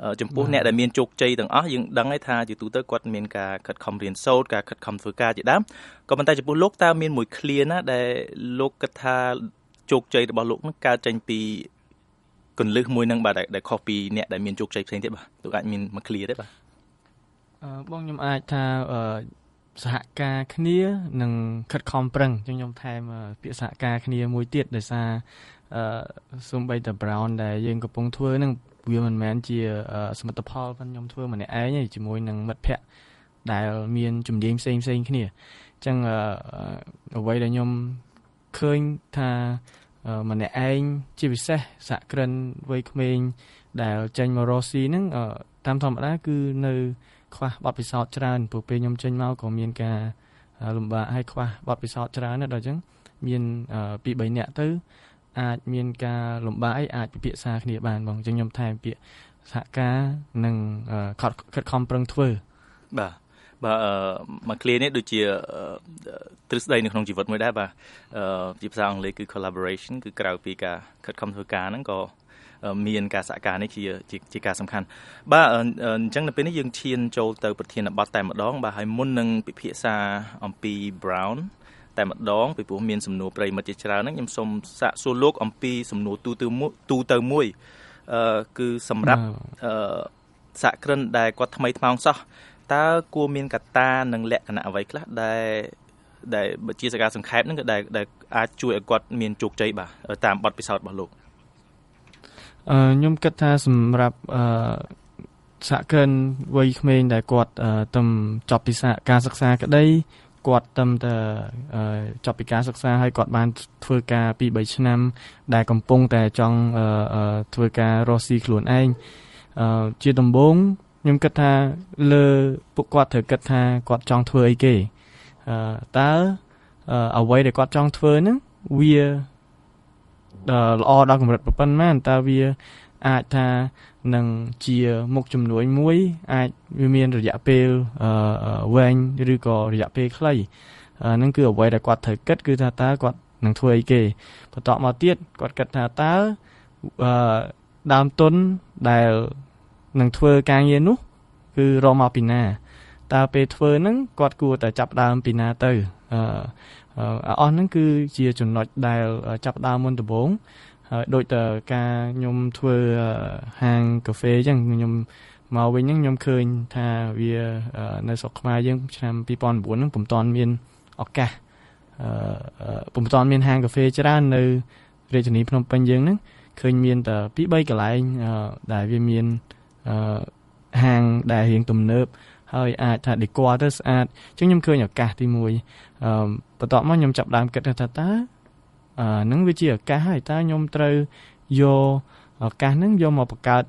ចំពោះអ្នកដែលមានជោគជ័យទាំងអស់យើងដឹងហើយថាជាទូទៅគាត់មានការខិតខំរៀនសូត្រការខិតខំធ្វើការជាដើមក៏ប៉ុន្តែចំពោះលោកតើមានមួយឃ្លាណាដែលលោកគិតថាជោគជ័យរបស់លោកនឹងកើតចេញពីគន្លឹះមួយនឹងបាទដែលខុសពីអ្នកដែលមានជោគជ័យផ្សេងទៀតបាទលោកអាចមានមួយឃ្លាទេបាទបងខ្ញុំអាចថាសហការគ្នានិងខិតខំប្រឹងចឹងខ្ញុំថែមពាក្យសហការគ្នាមួយទៀតដោយសារសូម្បីតែ Brown ដែលយើងកំពុងធ្វើនឹងវាមិនមែនជាសមិទ្ធផលប៉ុន្តែខ្ញុំធ្វើម្នាក់ឯងទេជាមួយនឹងមិត្តភ័ក្តិដែលមានជំនាញផ្សេងគ្នាអញ្ចឹងអ្វីដែលខ្ញុំឃើញថាម្នាក់ឯងជាពិសេសសហគ្រិនវ័យក្មេងដែលចេញមករកស៊ីហ្នឹងតាមធម្មតាគឺនៅខ្វះបទពិសោធន៍ច្រើនព្រោះពេលខ្ញុំចេញមកក៏មានការលំបាកហើយខ្វះបទពិសោធន៍ច្រើនណាស់ដល់អញ្ចឹងមាន2 3នាក់ទៅអាចមានការលំបាកអាចពិភាក្សាគ្នាបានបងអញ្ចឹងខ្ញុំថែមពាក្យសហការនិងខិតខំប្រឹងធ្វើបាទមួយឃ្លានេះដូចជាទ្រឹស្ដីនៅក្នុងជីវិតមួយដែរបាទជាភាសាអង់គ្លេសគឺ collaboration គឺក្រៅពីការខិតខំធ្វើការហ្នឹងក៏មានការសហការនេះជាការសំខាន់បាទអញ្ចឹងនៅពេលនេះយើងឈានចូលទៅប្រធានបទតែម្ដងបាទហើយមុននឹងពិភាក្សាអំពី Brown តែម្ដងពីព្រោះមានសំណួរប្រិមិត្តជាច្រើនហ្នឹងខ្ញុំសូមសាកសួរលោកអំពីសំណួរទូទៅមួយគឺសម្រាប់សហគ្រិនដែលគាត់ថ្មីថ្មោងសោះតើគួរមានកត្តានិងលក្ខណៈអ្វីខ្លះដែលបើជាសកាសង្ខេបហ្នឹងក៏ដែលអាចជួយឲ្យគាត់មានជោគជ័យបាទតាមបទពិសោធន៍របស់លោកខ្ញុំគិតថាសម្រាប់សហគ្រិនវ័យក្មេងដែលគាត់ទំចប់ពីការសិក្សាក្តីគាត់ទំតែចប់ពីការសិក្សាហើយគាត់បានធ្វើការ 2-3 ឆ្នាំដែលកំពុងតែចង់ធ្វើការរកស៊ីខ្លួនឯងជាដំបូងខ្ញុំគិតថាលើពួកគាត់ត្រូវគិតថាគាត់ចង់ធ្វើអីគេតើអ្វីដែលគាត់ចង់ធ្វើហ្នឹងវាល្អដល់កម្រិតប៉ុណ្ណាតើវាអាចថានឹងជាមុខជំនួយមួយអាចវាមានរយៈពេលវែងឬក៏រយៈពេលខ្លីហ្នឹងគឺអ្វីដែលគាត់ត្រូវគិតគឺថាតើគាត់នឹងធ្វើអីគេបន្តមកទៀតគាត់គិតថាតើដើមទុនដែលនឹងធ្វើការងារនោះគឺរកមកពីណាតើពេលធ្វើហ្នឹងគាត់គួរតែចាប់ដើមពីណាទៅអស់ហ្នឹងគឺជាចំណុចដែលចាប់ដើមមុនដំបូងហើយដូចតែការខ្ញុំធ្វើហាងកាហ្វេអញ្ចឹងខ្ញុំមកវិញហ្នឹងខ្ញុំឃើញថាវានៅស្រុកខ្មែរយើងឆ្នាំ2009ហ្នឹងពុំតាន់មានឱកាសពុំតាន់មានហាងកាហ្វេច្រើននៅរាជធានីភ្នំពេញយើងហ្នឹងឃើញមានតែ 2-3 កន្លែងដែលវាមានហាងដែលរៀងទំនើបហើយអាចថា decor ទៅស្អាតអញ្ចឹងខ្ញុំឃើញឱកាសទី1បន្ទាប់មកខ្ញុំចាប់ដើមគិតថាតើនឹងវាជាឱកាសហើយតើខ្ញុំត្រូវយកឱកាសហ្នឹងយកមកបង្កើត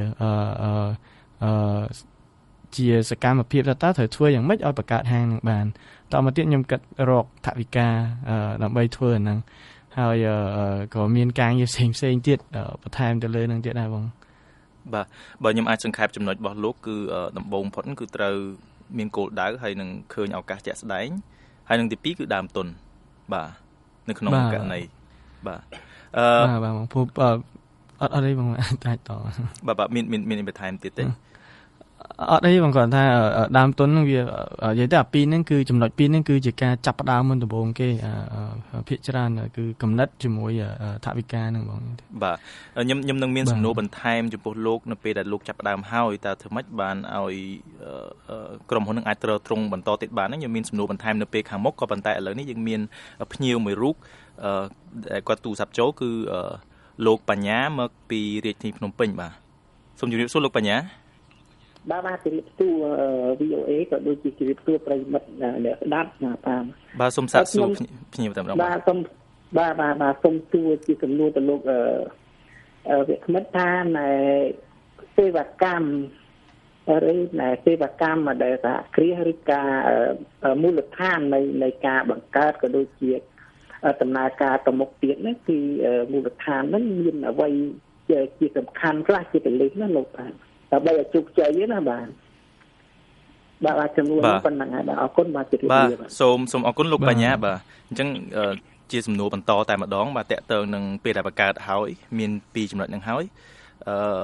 ជាសកម្មភាពតើត្រូវធ្វើយ៉ាងម៉េចឲ្យបង្កើតហាងហ្នឹងបានតមកទៀតខ្ញុំគិតរកថវិកាដើម្បីធ្វើអាហ្នឹងហើយក៏មានការងារផ្សេងទៀតបន្ថែមទៅលើហ្នឹងទៀតដែរបងបាទបើខ្ញុំអាចសង្ខេបចំណុចរបស់លោកគឺដំបូងផុតគឺត្រូវមានគោលដៅហើយនឹងឃើញឱកាសជាក់ស្ដែងហើយនឹងទី2គឺដើមទុនបាទនៅក្នុងករណីបាទបាទបងព្រោះអត់អីបងអាចតបាទមានបន្ថែមទៀតទេអត់អីបងគាត់ថាដើមទុនហ្នឹងវានិយាយទៅអាពីរហ្នឹងគឺចំណុចពីរហ្នឹងគឺជាការចាប់ផ្ដើមមុនដំបូងគេភាគច្រើនគឺកំណត់ជាមួយថវិកាហ្នឹងបងបាទខ្ញុំនឹងមានសំណួរបន្ថែមចំពោះលោកនៅពេលដែលលោកចាប់ផ្ដើមហើយតើធ្វើម៉េចបានឲ្យក្រុមហ៊ុននឹងអាចទ្រទ្រង់បន្តទៀតបានហ្នឹងខ្ញុំមានសំណួរបន្ថែមនៅពេលខាងមុខក៏ប៉ុន្តែឥឡូវនេះយើងមានភ្ញៀវមួយរូបដែលគាត់ទូរស័ព្ទចូលគឺលោកបញ្ញាមកពីរាជធានីភ្នំពេញបាទសូមជម្រាបសួរលោកបញ្ញាបាទជម្រាបសួរ VOA ក៏ដូចជាជម្រាបសួរប្រិយមិត្តអ្នកស្ដាប់តាមបាទសូមសាកសួរភ្ញៀវតែម្ដងបាទសូមបាទសូមសួរជាសំណួរទៅលោកវិក្កាមិត្តថានៃសេវាកម្មឬនៃសេវាកម្មដែលសហគ្រាសឬការមូលដ្ឋាននៃការបង្កើតក៏ដូចជាដំណើរការទៅមុខទៀតនេះគឺមូលដ្ឋានហ្នឹងមានអ្វីជាសំខាន់ខ្លះជាពិសេសណាលោកបាទដើម្បីឲ្យជោគជ័យណាបាទចំនួនប៉ុណ្ណឹងហើយបាទអរគុណបាទជម្រាបលាបាទសូមអរគុណលោកបញ្ញាបាទអញ្ចឹងជាសំណួរបន្តតែម្ដងបាទតកតើនឹងពេលដែលបង្កើតហើយមាន2ចំណុចហ្នឹងហើយ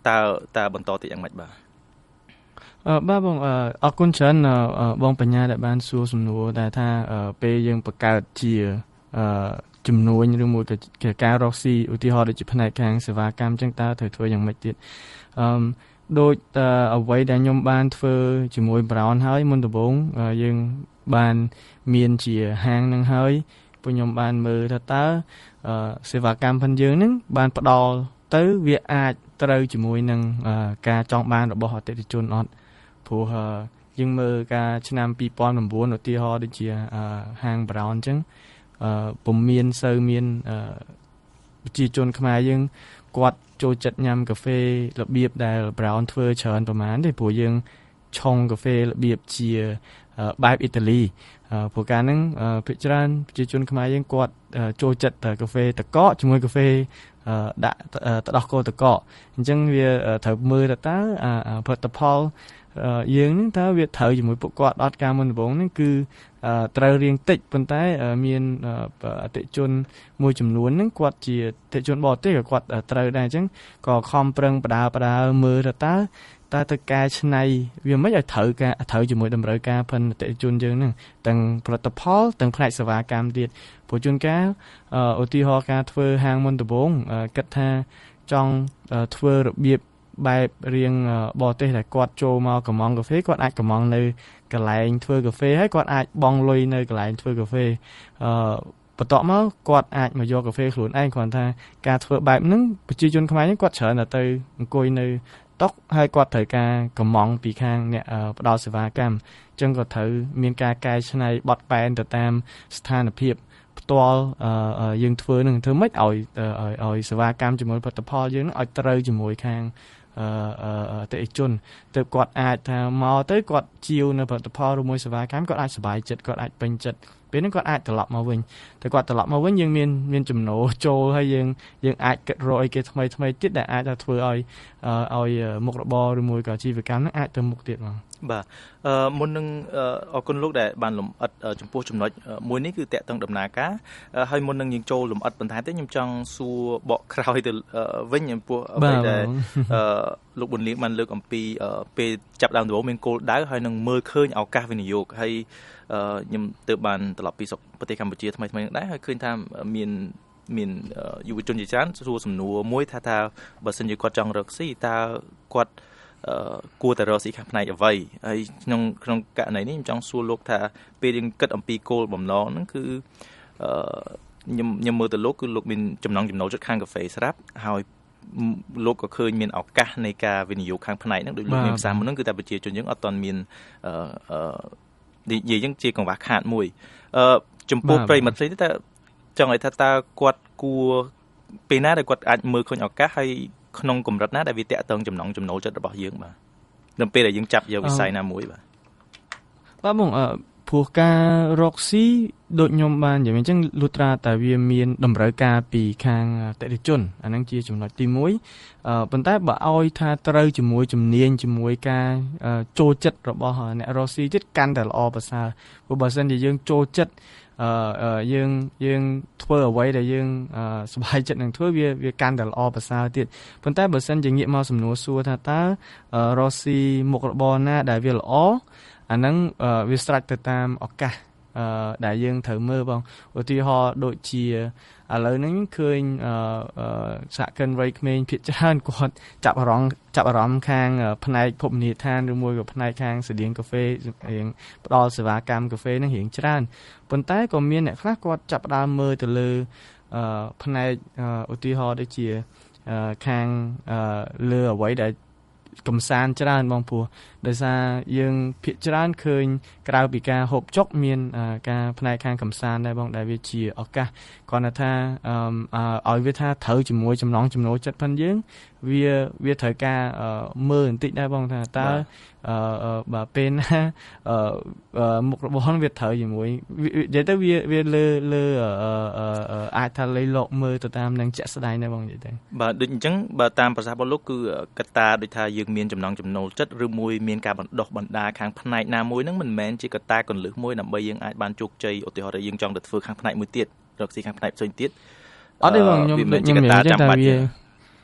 តើបន្តទៀតយ៉ាងម៉េចបាទបាទបងអរគុណច្រើនបងបញ្ញាដែលបានសួរសំណួរដែលថាពេលយើងបង្កើតជាចំនួនឬមួយក៏ការរកស៊ីឧទាហរណ៍ដូចជាផ្នែកខាងសេវាកម្មអញ្ចឹងតើត្រូវធ្វើយ៉ាងម៉េចទៀតដូចអ្វីដែលខ្ញុំបានធ្វើជាមួយ Brown ហើយមុនដំបូងយើងបានមានជាហាងនឹងហើយពួកខ្ញុំបានមើលថាតើសេវាកម្មផងយើងនឹងបានផ្ដល់ទៅវាអាចត្រូវជាមួយនឹងការចង់បានរបស់អតិថិជនអត់ព្រោះយើងមើលការឆ្នាំ2009ឧទាហរណ៍ដូចជាហាង Brown អញ្ចឹងពុំមានសូវមានប្រជាជនខ្មែរយើងគាត់ចូលចិត្តញ៉ាំកាហ្វេរបៀបដែល Brown ធ្វើច្រើនប្រហែលទេព្រោះយើងឆុងកាហ្វេរបៀបជាបែបអ៊ីតាលីព្រោះការហ្នឹងភាគច្រើនប្រជាជនខ្មែរយើងគាត់ចូលចិត្តកាហ្វេតកកជាមួយកាហ្វេដាក់ទឹកដោះគោតកកអញ្ចឹងវាត្រូវមើលតើផលិតផលយើងហ្នឹងតើវាត្រូវជាមួយពួកគាត់អត់ការមុនដំបូងហ្នឹងគឺត្រូវរៀងតិចប៉ុន្តែមានអតិជនមួយចំនួនហ្នឹងគាត់ជាអតិជនបរទេសក៏គាត់ត្រូវដែរអញ្ចឹងក៏ខំប្រឹងបដាមើលតើទៅកែច្នៃវាមិនឲ្យត្រូវជាមួយតម្រូវការផលអតិជនយើងហ្នឹងទាំងផលិតផលទាំងផ្នែកសេវាកម្មទៀតព្រោះជួនកាលឧទាហរណ៍ការធ្វើហាងមុនដំបូងគិតថាចង់ធ្វើរបៀបបែបរៀងបរទេសដែលគាត់ចូលមកកំងកាហ្វេគាត់អាចកំងនៅកន្លែងធ្វើកាហ្វេហើយគាត់អាចបង់លុយនៅកន្លែងធ្វើកាហ្វេបន្ទាប់មកគាត់អាចមកយកកាហ្វេខ្លួនឯងគ្រាន់ថាការធ្វើបែបហ្នឹងប្រជាជនខ្មែរហ្នឹងគាត់ច្រើនតែទៅអង្គុយនៅតុហើយគាត់ត្រូវការកំងពីខាងអ្នកផ្ដល់សេវាកម្មអញ្ចឹងក៏ត្រូវមានការកែច្នៃបត់បែនទៅតាមស្ថានភាពផ្ទាល់យើងធ្វើនឹងធ្វើម៉េចឲ្យសេវាកម្មជាមួយផលិតផលយើងនឹងឲ្យត្រូវជាមួយខាងអតិថិជនទៅគាត់អាចថាមកទៅគាត់ជាវនៅផលិតផលឬមួយសេវាកម្មគាត់អាចសប្បាយចិត្តគាត់អាចពេញចិត្តពេលហ្នឹងគាត់អាចត្រឡប់មកវិញតែគាត់ត្រឡប់មកវិញយើងមានចំណូលចូលហើយយើងអាចគិតរកអីគេថ្មីទៀតដែលអាចធ្វើឲ្យមុខរបរឬមួយក៏ជីវកម្មហ្នឹងអាចទៅមុខទៀតមកបាទមុននឹងអរគុណលោកដែលបានលំអិតចំពោះចំណុចមួយនេះគឺតកតឹងដំណើរការហើយមុននឹងយើងចូលលំអិតបន្ថែមទៀតខ្ញុំចង់សួរបកក្រោយទៅវិញចំពោះអ្វីដែលលោកប៊ុនលៀងបានលើកអំពីពេលចាប់ដើមដំបូងមានគោលដៅហើយនឹងមើលឃើញឱកាសវិនិយោគហើយខ្ញុំទើបបានត្រឡប់ពីប្រទេសកម្ពុជាថ្មីៗនេះដែរហើយឃើញថាមានយុវជនជាច្រើនសួរសំណួរមួយថាបើសិនជាគាត់ចង់រកស៊ីតើគាត់គួរតែរកស៊ីខាងផ្នែកអ្វីហើយក្នុងករណីនេះខ្ញុំចង់សួរលោកថាពេលយើងគិតអំពីគោលបំណងហ្នឹងគឺខ្ញុំមើលទៅលោកគឺលោកមានចំណង់ចំណូលចិត្តខាងកាហ្វេស្រាប់ហើយលោកក៏ឃើញមានឱកាសនៃការវិនិយោគខាងផ្នែកហ្នឹងដូចលោកមានផ្សាយមុនហ្នឹងគឺតែប្រជាជនយើងអត់ទាន់មាននិយាយចឹងជាកង្វះខាតមួយចំពោះប្រិមិត្តផ្សេងទៅចង់ឲ្យថាតើគាត់គួរពេលណាដែលគាត់អាចមើលឃើញឱកាសហើយក្នុងកម្រិតណាដែលវាតាក់ទងចំណង់ចំណូលចិត្តរបស់យើងបាទនៅពេលដែលយើងចាប់យកវិស័យណាមួយបាទបងព្រោះការរកស៊ីដូចខ្ញុំបាននិយាយអញ្ចឹងលុត្រាតែវាមានតម្រូវការពីខាងអតិថិជនអាហ្នឹងជាចំណុចទី1ប៉ុន្តែបើឲ្យថាត្រូវជាមួយជំនាញជាមួយការចូលចិត្តរបស់អ្នករកស៊ីទៀតកាន់តែល្អប្រសើរព្រោះបើសិនជាយើងចូលចិត្តយើងធ្វើអ្វីដែលយើងសប្បាយចិត្តនឹងធ្វើវាកាន់តែល្អប្រសើរទៀតប៉ុន្តែបើសិនជាងាកមកសំណួរសួរថាតើរកស៊ីមុខរបរណាដែលវាល្អអាហ្នឹងវាស្រេចទៅតាមឱកាសដែលយើងត្រូវមើលបងឧទាហរណ៍ដូចជាឥឡូវហ្នឹងឃើញសហគ្រិនវ័យក្មេងភាគច្រើនគាត់ចាប់អារម្មណ៍ខាងផ្នែកភោជនីយដ្ឋានឬមួយក៏ផ្នែកខាងស្តៀងកាហ្វេរៀងផ្ដល់សេវាកម្មកាហ្វេហ្នឹងរៀងច្រើនប៉ុន្តែក៏មានអ្នកខ្លះគាត់ចាប់ផ្ដើមមើលទៅលើផ្នែកឧទាហរណ៍ដូចជាខាងលើអ្វីដែលកំសាន្តច្រើនបងព្រោះដោយសារយើងភាគច្រើនឃើញក្រៅពីការហូបចុកមានការផ្នែកខាងកំសាន្តដែរបងដែលវាជាឱកាសគាត់ថាឲ្យវាថាត្រូវជាមួយចំណង់ចំណូលចិត្តផងយើងវាត្រូវការមើលបន្តិចដែរបងថាតើបើពេលណាមុខរបរវាត្រូវជាមួយនិយាយទៅវាលើអាចថាលៃលកមើលទៅតាមនឹងជាក់ស្ដែងដែរបងនិយាយទៅបាទដូចអញ្ចឹងបើតាមប្រសាសន៍របស់លោកគឺកត្តាដូចថាយើងមានចំណង់ចំណូលចិត្តឬមួយមានការបណ្ដុះបណ្ដាលខាងផ្នែកណាមួយហ្នឹងមិនមែនជាកត្តាកន្លឹះមួយដើម្បីយើងអាចបានជោគជ័យឧទាហរណ៍ថាយើងចង់ទៅធ្វើខាងផ្នែកមួយទៀតរកស៊ីខាងផ្នែកផ្សេងទៀតអត់ទេបងខ្ញុំនិយាយថា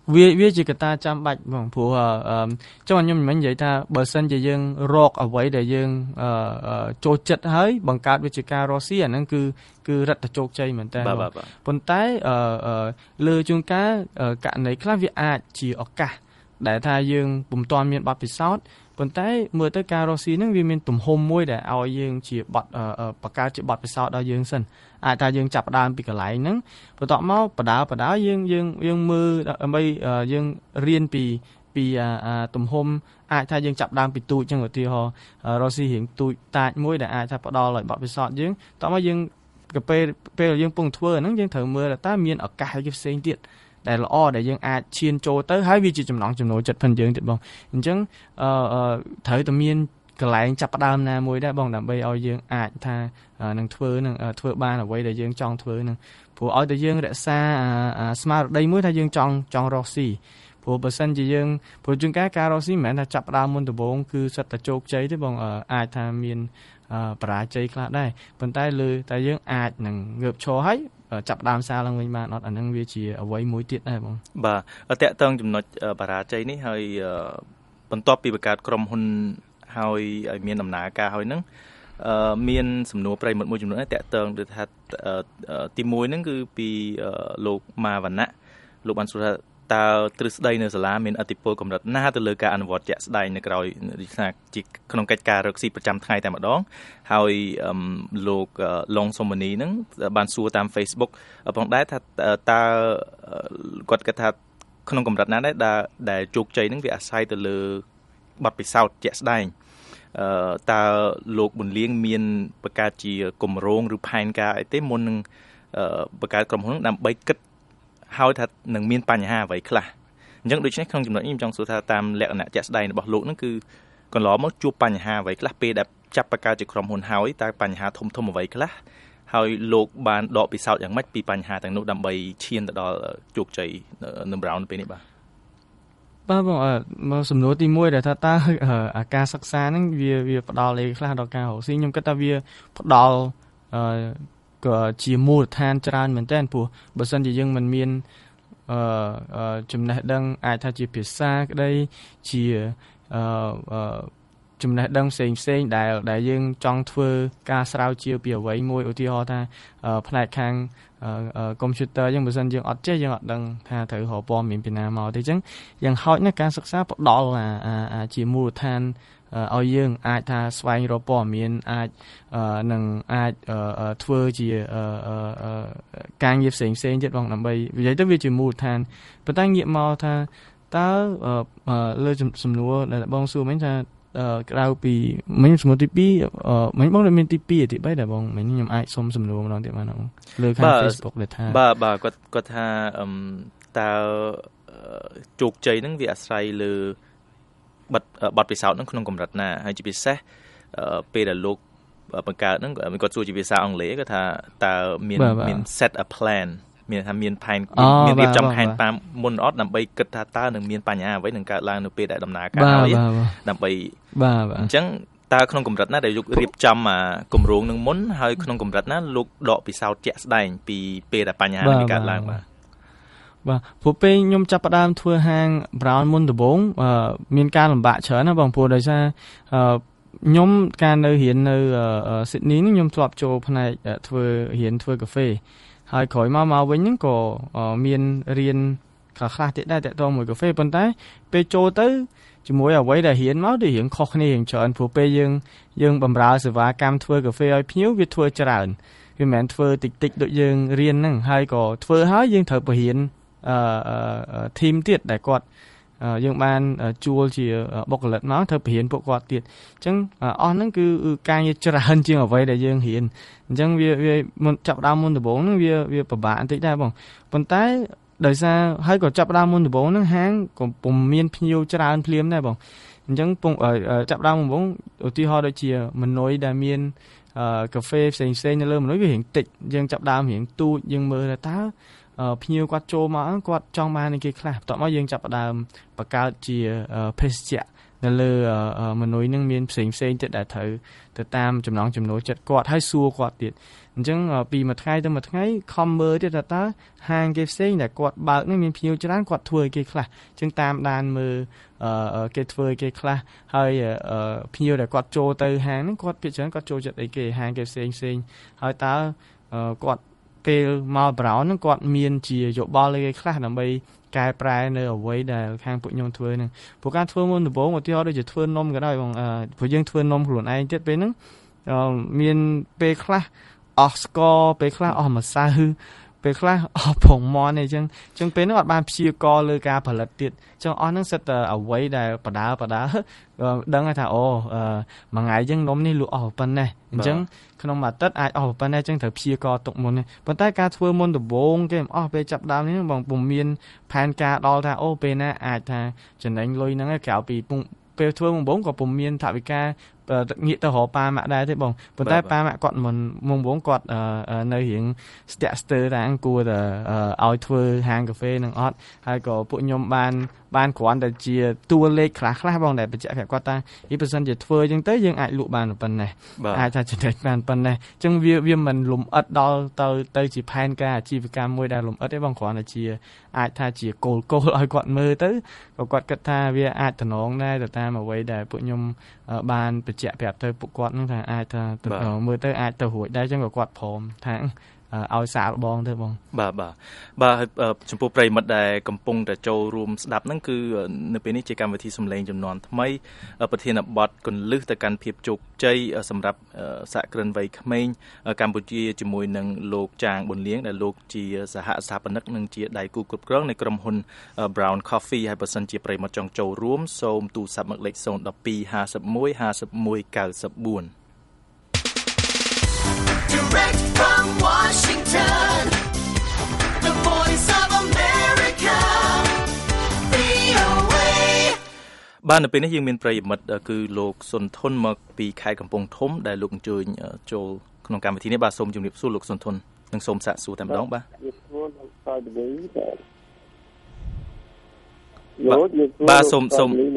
វាជាកត្តាចាំបាច់បងព្រោះចុះខ្ញុំមិននិយាយថាបើសិនជាយើងរកអ្វីដែលយើងចូលចិត្តហើយបង្កើតវិជ្ជាការរស់ស៊ីអាហ្នឹងគឺរឹតតែជោគជ័យមែនតើប៉ុន្តែលើជួនកាលករណីខ្លះវាអាចជាឱកាសដែលថាយើងពុំទាន់មានបទពិសោធន៍ប៉ុន្តែមើលទៅការរស់ស៊ីហ្នឹងវាមានទំហំមួយដែលឲ្យយើងជាបទបង្កើតជាបទពិសោធន៍ដល់យើងសិនអាចថាយើងចាប់ផ្ដើមពីកន្លែងហ្នឹងបន្ទាប់មកបដាយើងមើលដើម្បីយើងរៀនពីទំហំអាចថាយើងចាប់ដើមពីទូចចឹងឧទាហរណ៍រស់ស៊ីរៀងទូចតាចមួយដែលអាចថាផ្ដល់ឲ្យបទពិសោធន៍យើងបន្ទាប់មកយើងពេលយើងពងធ្វើហ្នឹងយើងត្រូវមើលតើមានឱកាសអីផ្សេងទៀតដែលល្អដែលយើងអាចឈានចូលទៅហើយវាជាចំណង់ចំណូលចិត្តផងយើងទៀតបងអញ្ចឹងត្រូវតែមានកន្លែងចាប់ផ្ដើមណាមួយដែរបងដើម្បីឲ្យយើងអាចថានឹងធ្វើបានអ្វីដែលយើងចង់ធ្វើនឹងព្រោះឲ្យតែយើងរក្សាស្មារតីមួយថាយើងចង់រស់ស៊ីព្រោះបើសិនជាយើងព្រោះជួនកាលការរស់ស៊ីមិនមែនថាចាប់ផ្ដើមមុនដំបូងគឺសិតតែជោគជ័យទេបងអាចថាមានបរាជ័យខ្លះដែរប៉ុន្តែលើតែយើងអាចនឹងងើបឈរហើយចាប់ដើមសារឡើងវិញបានអត់អានឹងវាជាអ្វីមួយទៀតដែរបងបាទតកតងចំណុចបរាជ័យនេះហើយបន្ទាប់ពីបង្កើតក្រុមហ៊ុនហើយឲ្យមានដំណើរការហើយហ្នឹងមានសំណួរប្រិយមិត្តមួយចំនួនដែរតកតងដូចថាទី1ហ្នឹងគឺពីលោកម៉ាវណ្ណៈលោកបានសួរថាតើទ្រឹស្ដីនៅសាលាមានឥទ្ធិពលកម្រិតណាទៅលើការអនុវត្តជាក់ស្ដែងនៅក្រោយថាជាក្នុងកិច្ចការរកស៊ីប្រចាំថ្ងៃតែម្ដងហើយលោកឡុងសុមនីហ្នឹងបានសួរតាម Facebook ផងដែរថាតើគាត់គិតថាក្នុងកម្រិតណាដែរដែលជោគជ័យហ្នឹងវាអាស្រ័យទៅលើបទពិសោធន៍ជាក់ស្ដែងតើលោកប៊ុនលៀងមានបង្កើតជាគម្រោងឬផែនការអីទេមុននឹងបង្កើតក្រុមហ៊ុនដើម្បីគិតហើយថានឹងមានបញ្ហាអ្វីខ្លះអញ្ចឹងដូច្នេះក្នុងចំណុចនេះខ្ញុំចង់សួរថាតាមលក្ខណៈជាក់ស្ដែងរបស់លោកហ្នឹងគឺកន្លងមកជួបបញ្ហាអ្វីខ្លះពេលដែលចាប់បង្កើតជាក្រុមហ៊ុនហើយតើបញ្ហាធំអ្វីខ្លះហើយលោកបានដកពិសោធន៍យ៉ាងម៉េចពីបញ្ហាទាំងនោះដើម្បីឈានទៅដល់ជោគជ័យនៅរ៉ោនពេលនេះបាទបងមកសំណួរទី1ដែលថាតើការសិក្សាហ្នឹងវាផ្ដល់អីខ្លះដល់ការរកស៊ីខ្ញុំគិតថាវាផ្ដល់ក៏ជាមូលដ្ឋានច្រើនមែនតើព្រោះបើសិនជាយើងមិនមានចំណេះដឹងអាចថាជាភាសាក្តីជាចំណេះដឹងផ្សេងដែលយើងចង់ធ្វើការស្រាវជ្រាវពីអ្វីមួយឧទាហរណ៍ថាផ្នែកខាងកុំព្យូទ័រយើងបើសិនយើងអត់ចេះយើងអត់ដឹងថាត្រូវរកព័ត៌មានពីណាមកទេអញ្ចឹងយ៉ាងហោចណាស់ការសិក្សាផ្ដល់ជាមូលដ្ឋានឲ្យយើងអាចថាស្វែងរកព័ត៌មានអាចនឹងអាចធ្វើជាការងារផ្សេងទៀតបងដើម្បីនិយាយទៅវាជាមូលដ្ឋានប៉ុន្តែងាកមកថាតើលើសំណួរដែលបងសួរមិញថាក្រៅពីមិញសំណួរទី2មិញបងមានទី2ទី3ដែលបងមិញខ្ញុំអាចសុំសំណួរម្ដងទៀតបានបងលើខាង Facebook ដែលថាបាទគាត់ថាតើជោគជ័យហ្នឹងវាអាស្រ័យលើបទពិសោធន៍ហ្នឹងក្នុងកម្រិតណាហើយជាពិសេសពេលដែលលោកបង្កើតហ្នឹងគាត់សួរជាភាសាអង់គ្លេសគាត់ថាតើមាន set a plan មានថាមានផែនមានរៀបចំផែនតាមមុនអត់ដើម្បីគិតថាតើនឹងមានបញ្ហាអ្វីនឹងកើតឡើងនៅពេលដែលដំណើរការហើយដើម្បីអញ្ចឹងតើក្នុងកម្រិតណាដែលលោករៀបចំគម្រោងនឹងមុនហើយក្នុងកម្រិតណាលោកដកពិសោធន៍ជាក់ស្ដែងពីពេលដែលបញ្ហានេះកើតឡើងបាទព្រោះពេលខ្ញុំចាប់ផ្ដើមធ្វើហាង Brown មុនដំបូងមានការលំបាកច្រើនណាបងព្រោះដោយសារខ្ញុំការនៅរៀននៅ Sydney នេះខ្ញុំធ្លាប់ចូលផ្នែករៀនធ្វើកាហ្វេហើយក្រោយមកវិញហ្នឹងក៏មានរៀនខ្លះទៀតដែរតាក់ទងមួយកាហ្វេប៉ុន្តែពេលចូលទៅជាមួយអ្វីដែលរៀនមកវារៀងខុសគ្នារៀងច្រើនព្រោះពេលយើងបម្រើសេវាកម្មធ្វើកាហ្វេឲ្យភ្ញៀវវាធ្វើច្រើនវាមិនមែនធ្វើតិចដូចយើងរៀនហ្នឹងហើយក៏ធ្វើហើយយើងត្រូវបរៀនធីមទៀតដែលគាត់យើងបានជួលជាបុគ្គលិកមកត្រូវបរៀនពួកគាត់ទៀតអញ្ចឹងអស់ហ្នឹងគឺការងារច្រើនជាងអ្វីដែលយើងរៀនអញ្ចឹងវាចាប់ដើមមុនដំបូងហ្នឹងវាពិបាកបន្តិចដែរបងប៉ុន្តែដោយសារហើយក៏ចាប់ដើមមុនដំបូងហ្នឹងហាងក៏ពុំមានភ្ញៀវច្រើនភ្លាមដែរបងអញ្ចឹងចាប់ដើមដំបូងឧទាហរណ៍ដូចជាម៉នុយដែលមានកាហ្វេផ្សេងនៅលើម៉នុយវារៀងតិចយើងចាប់ដើមរៀងទូចយើងមើលថាតើភ្ញៀវគាត់ចូលមកគាត់ចង់បានអីគេខ្លះបន្ទាប់មកយើងចាប់ផ្ដើមបង្កើតជាភេសជ្ជៈនៅលើមនុស្សនឹងមានផ្សេងទៀតដែលត្រូវទៅតាមចំណងចំណូលចិត្តគាត់ហើយសួរគាត់ទៀតអញ្ចឹងពីមួយថ្ងៃទៅមួយថ្ងៃខំមើលទៀតថាតើហាងគេផ្សេងដែលគាត់បើកនឹងមានភ្ញៀវច្រើនគាត់ធ្វើឲ្យគេខ្លះអញ្ចឹងតាមដានមើលគេធ្វើឲ្យគេខ្លះហើយភ្ញៀវដែលគាត់ចូលទៅហាងហ្នឹងគាត់ពិចារណាគាត់ចូលចិត្តអីគេហាងគេផ្សេងហើយតើគាត់ពេលមកប្រោនហ្នឹងគាត់មានជាយោបល់អីខ្លះដើម្បីកែប្រែនៅអ្វីដែលខាងពួកខ្ញុំធ្វើហ្នឹងព្រោះការធ្វើមុនដំបូងឧទាហរណ៍ដូចជាធ្វើនំក៏ដោយបងព្រោះយើងធ្វើនំខ្លួនឯងទៀតពេលហ្នឹងមានពេលខ្លះអស់ស្ករពេលខ្លះអស់ម្សៅពេលខ្លះអស់ผงមាន់អីចឹងពេលហ្នឹងអត់បានព្យាករលើការផលិតទៀតចឹងអស់ហ្នឹងសិតតែអ្វីដែលបដាដឹងថាអូមួយថ្ងៃចឹងនំនេះលក់អស់ប៉ុណ្ណេះអញ្ចឹងក្នុងមួយអាទិត្យអាចអស់ប៉ុណ្ណេះចឹងត្រូវព្យាករទុកមុនប៉ុន្តែការធ្វើមុនដំបូងគេមិនអស់ពេលចាប់ដើមនេះបងពុំមានផែនការដល់ថាអូពេលណាអាចថាចំណេញលុយហ្នឹងក្រៅពីពេលធ្វើដំបូងក៏ពុំមានថវិកាងាកទៅរកប៉ាម៉ាក់ដែរទេបងប៉ុន្តែប៉ាម៉ាក់គាត់មិនមុំបងគាត់នៅរៀងស្ទាក់ស្ទើរថាគួរតែឲ្យធ្វើហាងកាហ្វេនឹងអត់ហើយក៏ពួកខ្ញុំបានគ្រាន់តែជាតួលេខខ្លះបងដែលបញ្ជាក់ប្រាប់គាត់ថាបើសិនជាធ្វើអញ្ចឹងទៅយើងអាចលក់បានប៉ុណ្ណេះអាចថាចំណេញបានប៉ុណ្ណេះអញ្ចឹងវាមិនលំអិតដល់ទៅជាផែនការអាជីវកម្មមួយដែលលំអិតទេបងគ្រាន់តែជាអាចថាជាគោលឲ្យគាត់មើលទៅក៏គាត់គិតថាវាអាចតំណងដែរទៅតាមអ្វីដែលពួកខ្ញុំបានបញ្ជាក់ប្រាប់ទៅពួកគាត់នឹងថាអាចថាមើលទៅអាចទៅរួចដែរអញ្ចឹងក៏គាត់ព្រមថាឲ្យសាកល្បងទៅបងបាទចំពោះប្រិមិត្តដែលកំពុងតែចូលរួមស្ដាប់ហ្នឹងគឺនៅពេលនេះជាកម្មវិធីសំឡេងចំនួនថ្មីប្រធានបទកលឹះទៅកាន់ភាពជោគជ័យសម្រាប់សហគ្រិនវ័យក្មេងកម្ពុជាជាមួយនឹងលោកចាងប៊ុនលៀងដែលលោកជាសហស្ថាបនិកនិងជាដៃគូគ្រប់គ្រងនៃក្រុមហ៊ុន Brown Coffee ហើយបើសិនជាប្រិមិត្តចង់ចូលរួមសូមទូរស័ព្ទមកលេខ012515194 Direct from Washington, the voice of America, VOA. បាទនៅពេលនេះយើងមានប្រិយមិត្តគឺលោកសុនធុនមកពីខេត្តកំពង់ធំដែលលោកអញ្ជើញចូលក្នុងកម្មវិធីនេះបាទសូមជម្រាបសួរលោកសុនធុននិងសូមសាកសួរតែម្ដងបាទបាទសូម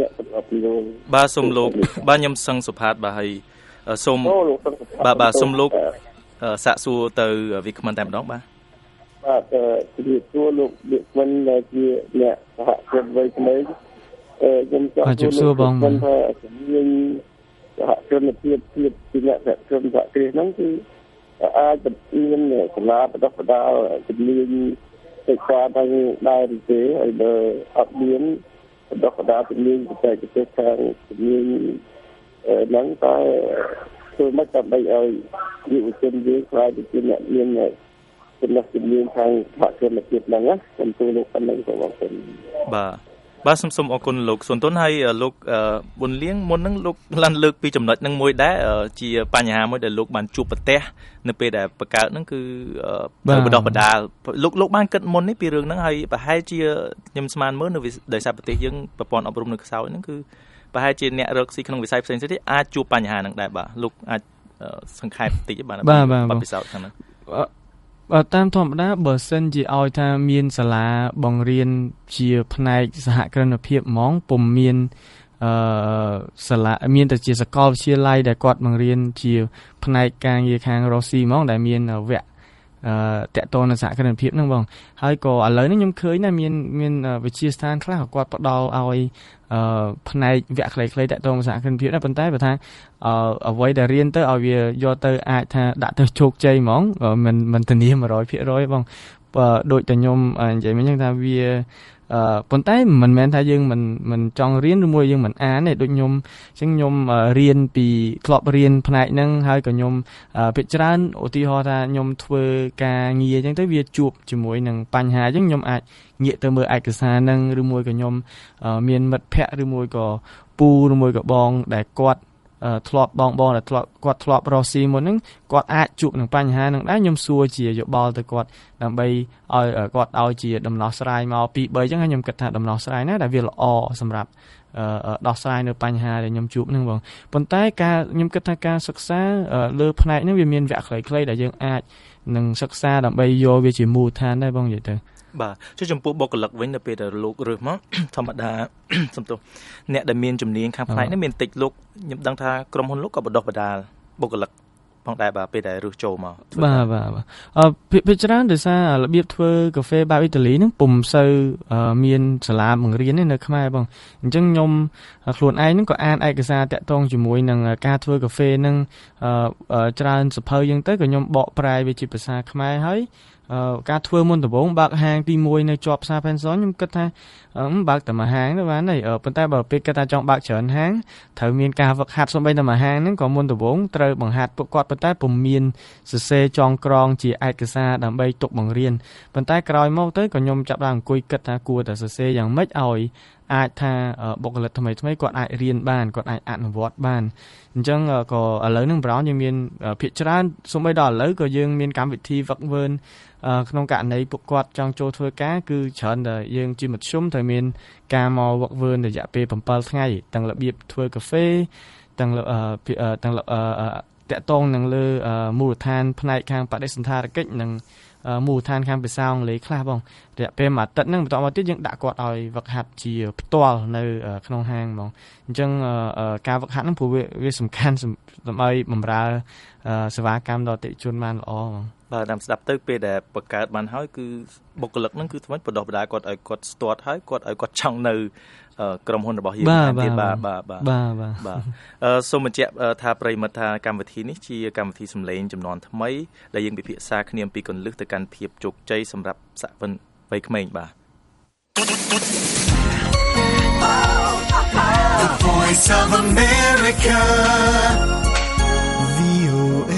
លោកបាទខ្ញុំសឹងសុផាតបាទហើយសូមបាទសូមលោកសាកសួរទៅវាគ្មិនតែម្ដងបាទជំរាបសួរលោកវាគ្មិនដែលជាអ្នកសហគ្រិនវ័យក្មេងខ្ញុំចង់សួរបងថាជំនាញសហគ្រិនភាពជាអ្នកសហគ្រិនសហគ្រាសហ្នឹងគឺអាចមានសាលាបណ្ដុះបណ្ដាលជំនាញសិក្សាទាំងដែរទេហើយបើអត់មានបណ្ដុះបណ្ដាលជំនាញបច្ចេកទេសខាងជំនាញហ្នឹងតែធ្វើមកដើម្បីឲ្យយុវជនយើងខ្លាយជាអ្នកមានចំណេះជំនាញខាងសហគ្រិនភាពហ្នឹងណាខ្ញុំទូលោកប៉ុណ្ណឹងក៏បងប្អូនបាទសូមអរគុណលោកសុនទុនហើយលោកប៊ុនលៀងមុនហ្នឹងលោកបានលើកពីចំណុចហ្នឹងមួយដែរជាបញ្ហាមួយដែលលោកបានជួបប្រទះនៅពេលដែលបង្កើតហ្នឹងគឺបណ្ដុះបណ្ដាលលោកបានគិតមុននេះពីរឿងហ្នឹងហើយប្រហែលជាខ្ញុំស្មានមើលនៅដោយសារប្រទេសយើងប្រព័ន្ធអប់រំនៅខ្សោយហ្នឹងគឺប្រហែលជាអ្នករកស៊ីក្នុងវិស័យផ្សេងៗទៀតអាចជួបបញ្ហាហ្នឹងដែរបាទលោកអាចសង្ខេបបន្តិចបាទពិសោធន៍ខាងហ្នឹងតាមធម្មតាបើសិនជាឲ្យថាមានសាលាបង្រៀនជាផ្នែកសហគ្រិនភាពហ្មងពុំមានសាលាមានតែជាសាកលវិទ្យាល័យដែលគាត់បង្រៀនជាផ្នែកការងារខាងរកស៊ីហ្មងដែលមានវគ្គតកតនសហគ្រិនភាពហ្នឹងបងហើយក៏ឥឡូវនេះខ្ញុំឃើញថាមានវិទ្យាស្ថានខ្លះគាត់ផ្ដល់ឲ្យផ្នែកវគ្គខ្លីៗតកតងសហគ្រិនភាពដែរប៉ុន្តែបើថាអ្វីដែលរៀនទៅឲ្យវាយកទៅអាចថាដាក់ទៅជោគជ័យហ្មងមិនធានា 100% បងដូចតែខ្ញុំនិយាយមិញហ្នឹងថាវាប៉ុន្តែមិនមែនថាយើងមិនចង់រៀនឬមួយយើងមិនអានទេដូចខ្ញុំអញ្ចឹងខ្ញុំរៀនពីធ្លាប់រៀនផ្នែកហ្នឹងហើយក៏ខ្ញុំភាគច្រើនឧទាហរណ៍ថាខ្ញុំធ្វើការងារអញ្ចឹងទៅវាជួបជាមួយនឹងបញ្ហាអញ្ចឹងខ្ញុំអាចងាកទៅមើលឯកសារហ្នឹងឬមួយក៏ខ្ញុំមានមិត្តភ័ក្តិឬមួយក៏ពូឬមួយក៏បងដែលគាត់ធ្លាប់បងដែលគាត់ធ្លាប់រកស៊ីមុនហ្នឹងគាត់អាចជួបនឹងបញ្ហាហ្នឹងដែរខ្ញុំសួរជាយោបល់ទៅគាត់ដើម្បីឲ្យគាត់ឲ្យជាដំណោះស្រាយមក2 3អញ្ចឹងខ្ញុំគិតថាដំណោះស្រាយណាដែលវាល្អសម្រាប់ដោះស្រាយនៅបញ្ហាដែលខ្ញុំជួបហ្នឹងបងប៉ុន្តែខ្ញុំគិតថាការសិក្សាលើផ្នែកហ្នឹងវាមានវគ្គខ្លីៗដែលយើងអាចនឹងសិក្សាដើម្បីយកវាជាមូលដ្ឋានដែរបងនិយាយទៅបាទចុះចំពោះបុគ្គលិកវិញនៅពេលដែលលោករើសមកធម្មតាសំទោសអ្នកដែលមានជំនាញខាងផ្នែកនេះមានតិចលោកខ្ញុំដឹងថាក្រុមហ៊ុនលោកក៏បណ្ដុះបណ្ដាលបុគ្គលិកផងដែរបាទពេលដែលរើសចូលមកបាទភាគច្រើនដោយសាររបៀបធ្វើកាហ្វេបែបអ៊ីតាលីហ្នឹងពុំសូវមានសាលាបង្រៀនទេនៅខ្មែរបងអញ្ចឹងខ្ញុំខ្លួនឯងហ្នឹងក៏អានឯកសារតាក់ទងជាមួយនឹងការធ្វើកាហ្វេហ្នឹងច្រើនសភៅអញ្ចឹងទៅក៏ខ្ញុំបកប្រែវាជាភាសាខ្មែរហើយការធ្វើមុនដំបូងបើកហាងទី1នៅជាប់ផ្សារ Penson ខ្ញុំគិតថាបើកតែមួយហាងទៅបានហើយប៉ុន្តែបើពេលគិតថាចង់បើកច្រើនហាងត្រូវមានការវឹកហាត់សូម្បីតែមួយហាងហ្នឹងក៏មុនដំបូងត្រូវបង្ហាត់ពួកគាត់ប៉ុន្តែពុំមានសរសេរចងក្រងជាឯកសារដើម្បីទុកបង្រៀនប៉ុន្តែក្រោយមកទៅក៏ខ្ញុំចាប់បានអង្គុយគិតថាគួរតែសរសេរយ៉ាងម៉េចឲ្យអាចថាបុគ្គលិកថ្មីគាត់អាចរៀនបានគាត់អាចអនុវត្តបានអញ្ចឹងក៏ឥឡូវហ្នឹងប្រហែលយើងមានភាគច្រើនសូម្បីដល់ឥឡូវក៏យើងមានកម្មវិធីវឹកវើក្នុងករណីពួកគាត់ចង់ចូលធ្វើការគឺច្រើនតែយើងជាមធ្យមត្រូវមានការមកវឹកវើរយៈពេល7ថ្ងៃទាំងរបៀបធ្វើកាហ្វេទាំងតាក់ទងនឹងលើមូលដ្ឋានផ្នែកខាងបដិសណ្ឋារកិច្ចនិងមូលដ្ឋានខាងភាសាអង់គ្លេសខ្លះបងរយៈពេលមួយអាទិត្យហ្នឹងបន្តមកទៀតយើងដាក់គាត់ឲ្យវឹកហាត់ជាផ្ទាល់នៅក្នុងហាងហ្មងអញ្ចឹងការវឹកហាត់ហ្នឹងព្រោះវាសំខាន់ដើម្បីបម្រើសេវាកម្មដល់អតិថិជនបានល្អហ្មងបាទតាមស្ដាប់ទៅពេលដែលបង្កើតបានហើយគឺបុគ្គលិកហ្នឹងគឺថ្មីបណ្ដុះបណ្ដាលគាត់ឲ្យគាត់ស្ទាត់ហើយគាត់ឲ្យគាត់ចង់នៅក្រុមហ៊ុនរបស់យើងទៀតបាទសូមបញ្ជាក់ថាប្រិមិត្តថាកម្មវិធីនេះជាកម្មវិធីសម្លេងចំនួនថ្មីដែលយើងពិភាក្សាគ្នាអំពីគន្លឹះទៅកាន់ភាពជោគជ័យសម្រាប់សហគ្រិនវ័យក្មេងបាទ The Voice of America VOA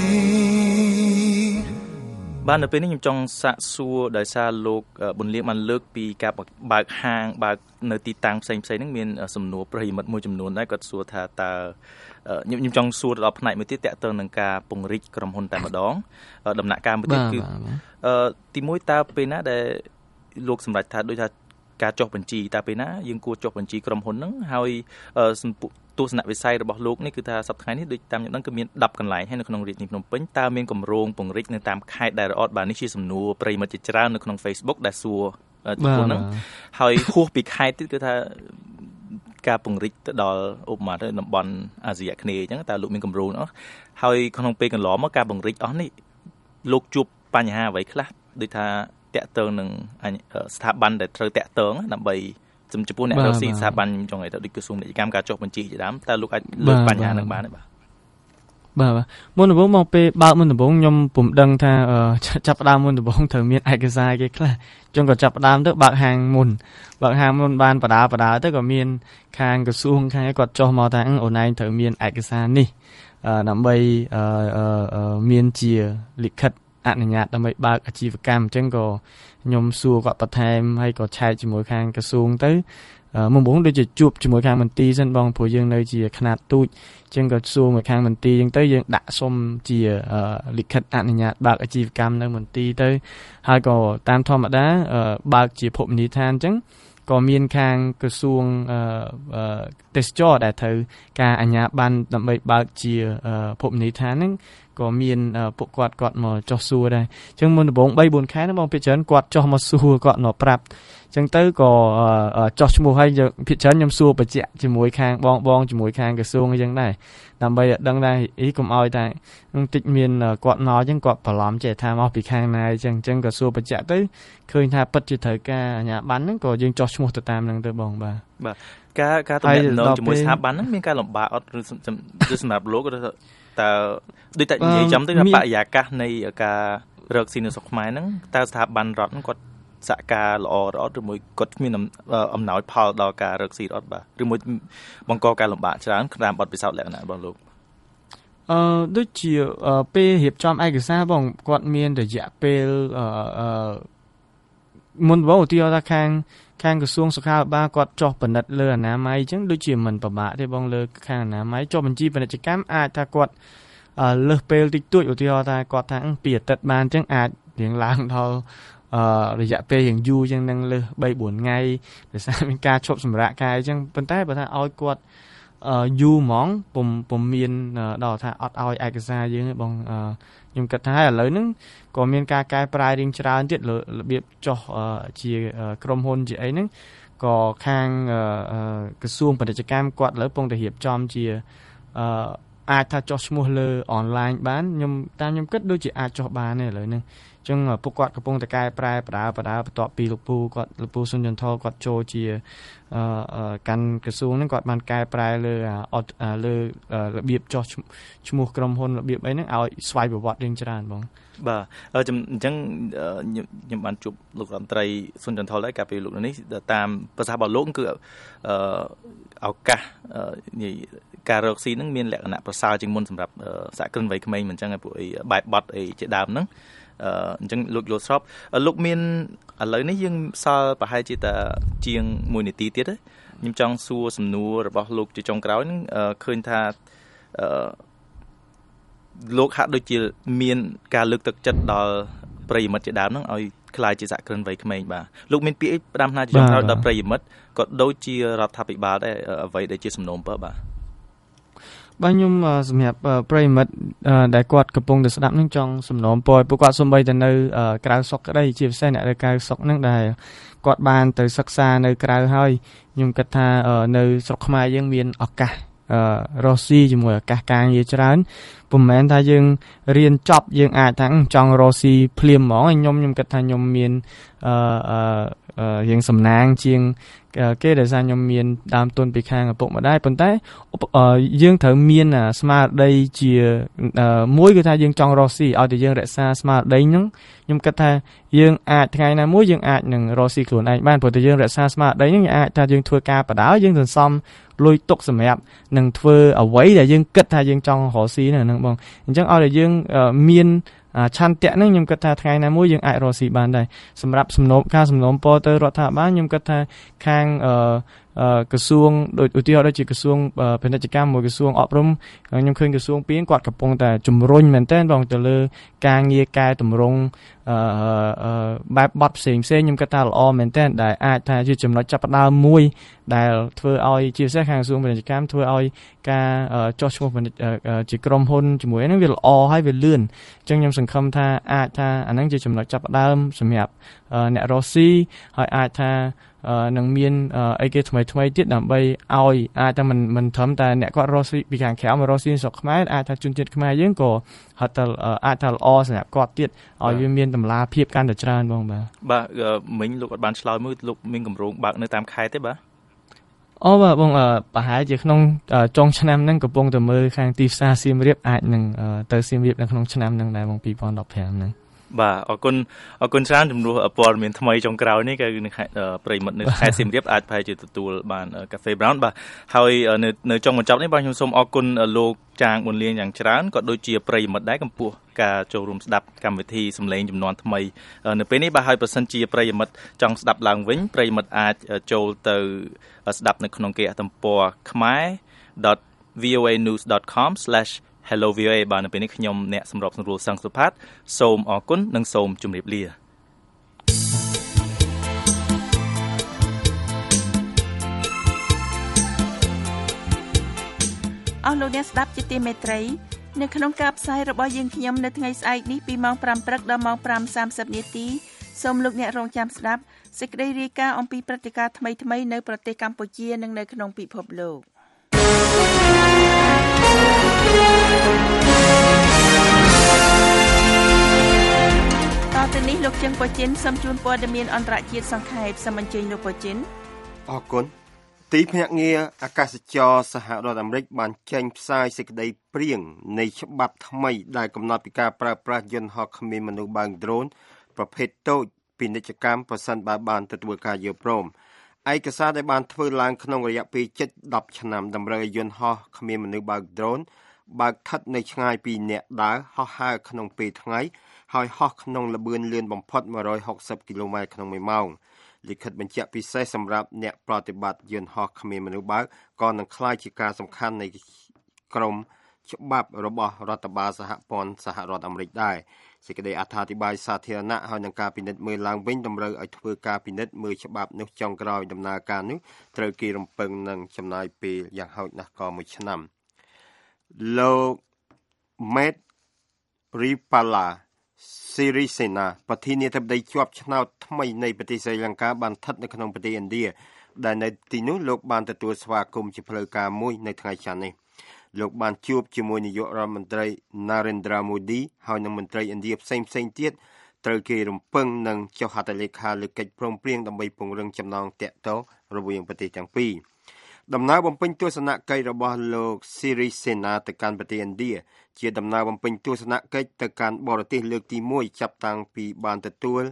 បាទនៅពេលនេះខ្ញុំចង់សាកសួរដោយសារលោកប៊ុនលៀងបានលើកពីការបើកហាងបើកនៅទីតាំងផ្សេងៗហ្នឹងមានសំណួរប្រិយមិត្តមួយចំនួនដែរគាត់សួរថាតើខ្ញុំចង់សួរដល់ផ្នែកមួយទៀតតើតើនឹងការពង្រីកក្រុមហ៊ុនតែម្ដងដំណាក់កាលមួយទៀតគឺទី1តើពេលណាដែលលោកសម្រេចថាដូចថាការចុះបញ្ជីតើពេលណាយើងគួរចុះបញ្ជីក្រុមហ៊ុនហ្នឹងហើយទស្សនវិស័យរបស់លោកនេះគឺថាសប្តាហ៍នេះដូចតាមខ្ញុំដឹងគឺមាន10កន្លែងហើយនៅក្នុងរាជធានីភ្នំពេញតើមានគម្រោងពង្រីកនៅតាមខេត្តដែលរអត់បាទនេះជាសំណួរប្រិយមិត្តជាច្រើននៅក្នុង Facebook ដែលសួរចំពោះហ្នឹងហើយហួសពីខេត្តទៀតគឺថាការពង្រីកទៅដល់ឧបមាទៅតំបន់អាស៊ីអាគ្នេយ៍អញ្ចឹងតើលោកមានគម្រោងអស់ហើយក្នុងពេលកន្លងមកការពង្រីកអស់នេះលោកជួបបញ្ហាអ្វីខ្លះដូចថាតាក់ទងនឹងស្ថាប័នដែលត្រូវតាក់ទងដើម្បីចំពោះអ្នករកស៊ីស្ថាប័នចង់ឲ្យទៅដូចក្រសួងពាណិជ្ជកម្មការចុះបញ្ជីជាដើមតើលោកអាចលើកបញ្ហានឹងបានទេបាទមុនដំបូងមកពេលបើកមុនដំបូងខ្ញុំពុំដឹងថាចាប់ផ្ដើមមុនដំបូងត្រូវមានឯកសារគេខ្លះចឹងក៏ចាប់ផ្ដើមទៅបើកហាងមុនបានបដាទៅក៏មានខាងក្រសួងខាងគាត់ចុះមកថាអូនឯងត្រូវមានឯកសារនេះដើម្បីមានជាលិខិតអនុញ្ញាតដើម្បីបើកអាជីវកម្មអញ្ចឹងក៏ខ្ញុំសួរគាត់បន្ថែមហើយក៏ឆែកជាមួយខាងក្រសួងទៅមុនបងដូចជាជួបជាមួយខាងមន្ទីរសិនបងព្រោះយើងនៅជាខ្នាតទូចអញ្ចឹងក៏សួរមួយខាងមន្ទីរអញ្ចឹងទៅយើងដាក់សុំជាលិខិតអនុញ្ញាតបើកអាជីវកម្មនៅមន្ទីរទៅហើយក៏តាមធម្មតាបើកជាភពនីយដ្ឋានអញ្ចឹងក៏មានខាងក្រសួងទេសចរដែលត្រូវការអាជ្ញាប័ណ្ណដើម្បីបើកជាភពនីយដ្ឋានហ្នឹងក៏មានពួកគាត់មកចុះសួរដែរអញ្ចឹងមុនដំបូង 3-4 ខែហ្នឹងបងភាគច្រើនគាត់ចុះមកសួរគាត់មកប្រាប់អញ្ចឹងទៅក៏ចុះឈ្មោះហើយភាគច្រើនខ្ញុំសួរបញ្ជាក់ជាមួយខាងបងជាមួយខាងក្រសួងអញ្ចឹងដែរដើម្បីឲ្យដឹងដែរកុំឲ្យតែតិចមានគាត់មកអញ្ចឹងគាត់បន្លំចេះថាមកពីខាងណាអញ្ចឹងក៏សួរបញ្ជាក់ទៅឃើញថាពិតជាត្រូវការអាជ្ញាប័ណ្ណហ្នឹងក៏យើងចុះឈ្មោះទៅតាមហ្នឹងទៅបងបាទការទំនាក់ទំនងជាមួយស្ថាប័នហ្នឹងមានការលំបាកអត់ឬសម្រាប់លោកតើដូចតែនិយាយចំទៅថាបរិយាកាសនៃការរកស៊ីនៅស្រុកខ្មែរហ្នឹងតើស្ថាប័នរដ្ឋហ្នឹងគាត់សហការល្អរត់ឬមួយគាត់មានអំណោយផលដល់ការរកស៊ីរត់បាទឬមួយបង្កការលំបាកច្រើនតាមបទពិសោធន៍លក្ខណៈរបស់លោកដូចជាពេលរៀបចំឯកសារបងគាត់មានរយៈពេលមុនឧទាហរណ៍ថាខាងក្រសួងសុខាភិបាលគាត់ចុះពិនិត្យលើអនាម័យអញ្ចឹងដូចជាមិនពិបាកទេបងលើខាងអនាម័យចុះបញ្ជីពាណិជ្ជកម្មអាចថាគាត់លើសពេលតិចតួចឧទាហរណ៍ថាគាត់ថាពីអាទិត្យបានអញ្ចឹងអាចរៀងឡើងដល់រយៈពេលយ៉ាងយូរអញ្ចឹងនឹងលើស 3-4 ថ្ងៃដោយសារមានការឈប់សម្រាកកាយអញ្ចឹងប៉ុន្តែបើថាឲ្យគាត់យូរហ្មងពុំមានដល់ថាអត់ឲ្យឯកសារយើងទេបងខ្ញុំគិតថាឥឡូវហ្នឹងក៏មានការកែប្រែរៀងច្រើនទៀតរបៀបចុះជាក្រុមហ៊ុនជាអីហ្នឹងក៏ខាងក្រសួងពាណិជ្ជកម្មគាត់ឥឡូវកំពុងតែរៀបចំជាអាចថាចុះឈ្មោះលើអនឡាញបានខ្ញុំគិតដូចជាអាចចុះបានទេឥឡូវហ្នឹងអញ្ចឹងពួកគាត់កំពុងតែកែប្រែបដាបន្ទាប់ពីលោកពូសុនចន្ទថលគាត់ចូលជាកាន់ក្រសួងហ្នឹងគាត់បានកែប្រែលើរបៀបចុះឈ្មោះក្រុមហ៊ុនរបៀបអីហ្នឹងឲ្យស្វ័យប្រវត្តិរៀងច្រើនបងបាទអញ្ចឹងខ្ញុំបានជួបលោករដ្ឋមន្ត្រីសុនចន្ទថលដែរកាលពីលោកនេះតាមប្រសាសន៍របស់លោកគឺឱកាសការរកស៊ីហ្នឹងមានលក្ខណៈប្រសើរជាងមុនសម្រាប់សហគ្រិនវ័យក្មេងមិនអញ្ចឹងពួកបែបបត់អីជាដើមហ្នឹងអញ្ចឹងលោកយល់ស្របលោកមានឥឡូវនេះយើងសល់ប្រហែលជាតែជាង1នាទីទៀតទេខ្ញុំចង់សួរសំណួររបស់លោកជាចុងក្រោយហ្នឹងឃើញថាលោកហាក់ដូចជាមានការលើកទឹកចិត្តដល់ប្រិយមិត្តជាដើមហ្នឹងឲ្យខ្លាយជាសហគ្រិនវ័យក្មេងបាទលោកមានពាក្យផ្ដាំថាជាចុងក្រោយដល់ប្រិយមិត្តក៏ដូចជារដ្ឋាភិបាលដែរអ្វីដែលជាសំណូមពរបាទខ្ញុំសម្រាប់ប្រិយមិត្តដែលគាត់កំពុងតែស្ដាប់នឹងចង់សំណូមពរពួកគាត់សូម្បីតែនៅក្រៅស្រុកក្តីជាពិសេសអ្នកនៅក្រៅស្រុកហ្នឹងដែលគាត់បានទៅសិក្សានៅក្រៅហើយខ្ញុំគិតថានៅស្រុកខ្មែរយើងមានឱកាសរស់ស៊ីជាមួយឱកាសការងារច្រើនពុំមែនថាយើងរៀនចប់យើងអាចថាចង់រស់ស៊ីភ្លាមហ្មងខ្ញុំគិតថាខ្ញុំមានយើងសំណាងជាងគេដែលថាខ្ញុំមានដើមទុនពីខាងឪពុកម្ដាយប៉ុន្តែយើងត្រូវមានស្មារតីជាមួយគឺថាយើងចង់រស់ស៊ីឲ្យតែយើងរក្សាស្មារតីហ្នឹងខ្ញុំគិតថាយើងអាចថ្ងៃណាមួយយើងអាចនឹងរស់ស៊ីខ្លួនឯងបានព្រោះតែយើងរក្សាស្មារតីហ្នឹងយើងអាចថាយើងធ្វើការបដាយើងសន្សំលុយទុកសម្រាប់នឹងធ្វើអ្វីដែលយើងគិតថាយើងចង់រស់ស៊ីហ្នឹងបងអញ្ចឹងឲ្យតែយើងមានឆន្ទៈហ្នឹងខ្ញុំគិតថាថ្ងៃណាមួយយើងអាចរស់ស៊ីបានដែរសម្រាប់សំណូមពរទៅរដ្ឋាភិបាលខ្ញុំគិតថាខាងក្រសួងដូចឧទាហរណ៍ដូចជាក្រសួងពាណិជ្ជកម្មមួយក្រសួងអប់រំខ្ញុំឃើញក្រសួងពីរគាត់កំពុងតែជំរុញមែនទែនបងទៅលើការងារកែតម្រង់បែបបទផ្សេងខ្ញុំគិតថាល្អមែនទែនដែលអាចថាជាចំណុចចាប់ផ្ដើមមួយដែលធ្វើឲ្យជាពិសេសខាងក្រសួងពាណិជ្ជកម្មធ្វើឲ្យការចុះឈ្មោះជាក្រុមហ៊ុនជាមួយហ្នឹងវាល្អហើយវាលឿនអញ្ចឹងខ្ញុំសង្ឃឹមថាអាចថាអាហ្នឹងជាចំណុចចាប់ផ្ដើមសម្រាប់អ្នករស់ស៊ីហើយអាចថានឹងមានអីគេថ្មីទៀតដើម្បីឲ្យអាចថាមិនត្រឹមតែអ្នកគាត់រស់ស៊ីពីខាងក្រៅមករស់ស៊ីស្រុកខ្មែរអាចថាជនជាតិខ្មែរយើងក៏ហត់តែអាចថាល្អសម្រាប់គាត់ទៀតឲ្យវាមានតម្លាភាពកាន់តែច្រើនបងបាទមិញលោកអត់បានឆ្លើយមើលលោកមានកម្រងបើកនៅតាមខេត្តទេបាទបាទបងប្រហែលជាក្នុងចុងឆ្នាំហ្នឹងកំពុងតែមើលខាងទីផ្សារសៀមរាបអាចនឹងទៅសៀមរាបនៅក្នុងឆ្នាំហ្នឹងដែរបង2015ហ្នឹងបាទអរគុណច្រើនជំនួសព័ត៌មានថ្មីចុងក្រោយនេះគឺប្រិយមិត្តនៅខេត្តសៀមរាបអាចប្រហែលជាទទួលបានកាហ្វេ Brown បាទហើយនៅចុងបញ្ចប់នេះបាទខ្ញុំសូមអរគុណលោកចាងប៊ុនលៀងយ៉ាងច្រើនក៏ដូចជាប្រិយមិត្តដែរចំពោះការចូលរួមស្ដាប់កម្មវិធីសំឡេងចំនួនថ្មីនៅពេលនេះបាទហើយប្រសិនជាប្រិយមិត្តចង់ស្ដាប់ឡើងវិញប្រិយមិត្តអាចចូលទៅស្ដាប់នៅក្នុងគេហទំព័រ khmer.voanews.com/Hello VOA បាទនៅពេលនេះខ្ញុំអ្នកសម្របសម្រួលសង្ឃសុផាតសូមអរគុណនិងសូមជម្រាបលាអស់លោកអ្នកស្ដាប់ជាទីមេត្រីនៅក្នុងការផ្សាយរបស់យើងខ្ញុំនៅថ្ងៃស្អែកនេះពីម៉ោង 5 ព្រឹកដល់ម៉ោង 5:30 នាទីសូមលោកអ្នករងចាំស្ដាប់សេចក្តីរាយការណ៍អំពីព្រឹត្តិការណ៍ថ្មីៗនៅប្រទេសកម្ពុជានិងនៅក្នុងពិភពលោកតទៅនេះលោកជឹងប៉ូជីនសូមជូនព័ត៌មានអន្តរជាតិសង្ខេបសូមអញ្ជើញលោកប៉ូជីនអរគុណទីភ្នាក់ងារអាកាសចរសហរដ្ឋអាមេរិកបានចេញផ្សាយសេចក្តីព្រាងនៃច្បាប់ថ្មីដែលកំណត់ពីការប្រើប្រាស់យន្តហោះគ្មានមនុស្សបើកដ្រូនប្រភេទតូចពាណិជ្ជកម្មប្រសិនបើបានទទួលការយល់ព្រមឯកសារដែលបានធ្វើឡើងក្នុងរយៈពេលជិត10ឆ្នាំតម្រូវឲ្យយន្តហោះគ្មានមនុស្សបើកដ្រូនបើកស្ថិតនៅឆ្ងាយពីអ្នកដើរហោះហើរក្នុងពេលថ្ងៃហើយហោះក្នុងល្បឿនលឿនបំផុត160គីឡូម៉ែត្រក្នុង1ម៉ោងលិខិតបញ្ជាក់ពិសេសសម្រាប់អ្នកប្រតិបត្តិយន្តហោះគ្មានមនុស្សបើកក៏នឹងក្លាយជាការសំខាន់នៃក្រុមច្បាប់របស់រដ្ឋបាលសហព័ន្ធសហរដ្ឋអាមេរិកដែរសេចក្តីអត្ថាធិប្បាយសាធារណៈហើយនឹងការពិនិត្យមើលឡើងវិញតម្រូវឲ្យធ្វើការពិនិត្យមើលច្បាប់នោះចុងក្រោយដំណើរការនេះត្រូវគេរំពឹងនឹងចំណាយពេលយ៉ាងហោចណាស់ក៏1ឆ្នាំលោក Met Ripala Sirisena ប្រធានាធិបតីជាប់ឆ្នោតថ្មីនៃប្រទេសស្រីលង្កាបានស្ថិតនៅក្នុងប្រទេសឥណ្ឌាដែលនៅទីនោះលោកបានទទួលស្វាគមន៍ជាផ្លូវការមួយនៅថ្ងៃច័ន្ទនេះលោកបានជួបជាមួយនាយករដ្ឋមន្ត្រី Narendra Modi ហើយនិងមន្ត្រីឥណ្ឌាផ្សេងៗទៀតត្រូវគេរំពឹងនឹងចុះហត្ថលេខាលើកិច្ចព្រមព្រៀងដើម្បីពង្រឹងចំណងទាក់ទងរវាងប្រទេសទាំងពីរដំណើរបំពេញទស្សនកិច្ចរបស់លោក Sirisena ទៅកាន់ប្រទេសឥណ្ឌាជាដំណើរបំពេញទស្សនកិច្ចទៅកាន់បរទេសលើកទី1ចាប់តាំងពីបានផ្ដួល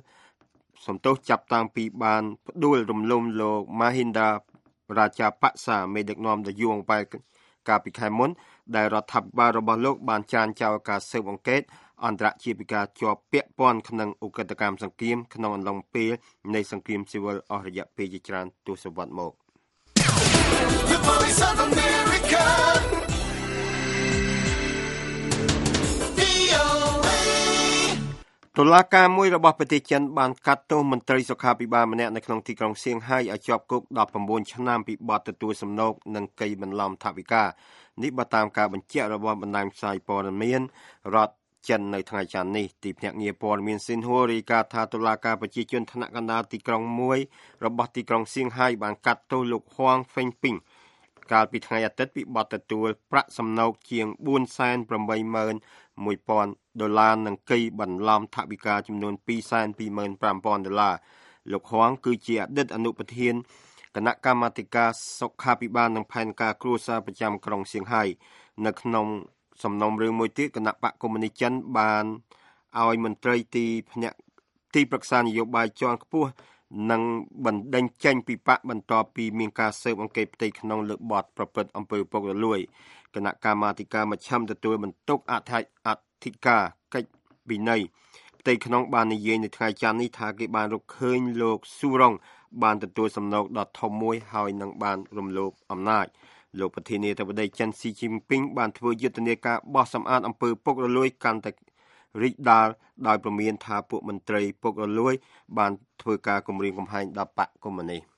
រំលំលោក Mahinda Rajapaksa មេដឹកនាំដ៏យូរអង្វែងកាលពីខែមុនដែលរដ្ឋាភិបាលរបស់លោកបានចាញ់ចោលការស៊ើបអង្កេតអន្តរជាតិពីការជាប់ពាក់ព័ន្ធក្នុងឧក្រិដ្ឋកម្មសង្គ្រាមក្នុងអំឡុងពេលនៃសង្គ្រាមស៊ីវិលអស់រយៈពេលជាច្រើនទសវត្សរ៍មក The Voice of America. VOA. តុលាការមួយរបស់ប្រទេសចិនបានកាត់ទោសមន្ត្រីសុខាភិបាលម្នាក់នៅក្នុងទីក្រុងសៀងហៃឲ្យជាប់គុក19ឆ្នាំពីបទទទួលសំណូកនិងកេរបន្លំថវិកានេះបើតាមការបញ្ជាក់របស់បណ្ដាញផ្សាយព័ត៌មានរដ្ឋចិននៅថ្ងៃច័ន្ទនេះទីភ្នាក់ងារព័ត៌មានស៊ីនហួររាយការណ៍ថាតុលាការប្រជាជនថ្នាក់កណ្ដាលទីក្រុងមួយរបស់ទីក្រុងសៀងហៃបានកាត់ទោសលោកហួងហ្វេងពីងកាលពីថ្ងៃអាទិត្យពីបទទទួលប្រាក់សំណូកជាង$481,000និងកេរបន្លំថវិកាចំនួន$225,000លោកហួងគឺជាអតីតអនុប្រធានគណៈកម្មាធិការសុខាភិបាលនិងផែនការគ្រួសារប្រចាំក្រុងសៀងហៃនៅក្នុងសំណុំរឿងមួយទៀតគណៈបកកុម្មុយនីសចិនបានឲ្យមន្ត្រីទីប្រឹក្សានយោបាយជាន់ខ្ពស់និងបណ្ដេញចេញពីបកបន្ទាប់ពីមានការស៊ើបអង្កេតផ្ទៃក្នុងលើបទប្រព្រឹត្តអំពើពុករលួយគណៈកម្មាធិការមជ្ឈិមទទួលបន្ទុកអធិការកិច្ចវិន័យផ្ទៃក្នុងបាននិយាយនៅថ្ងៃច័ន្ទនេះថាគេបានរកឃើញលោកស៊ូរ៉ុងបានទទួលសំណូកដ៏ធំមួយហើយនឹងបានរំលោភអំណាចលោកប្រធានាធិបតីចិនស៊ីជីនពីងបានធ្វើយុទ្ធនាការបោះសម្អាតអំពើពុករលួយកាន់តែរីកដាលដោយព្រមានថាពួកមន្ត្រីពុករលួយបានធ្វើការគំរាមកំហែងដល់បកកុម្មុយនីស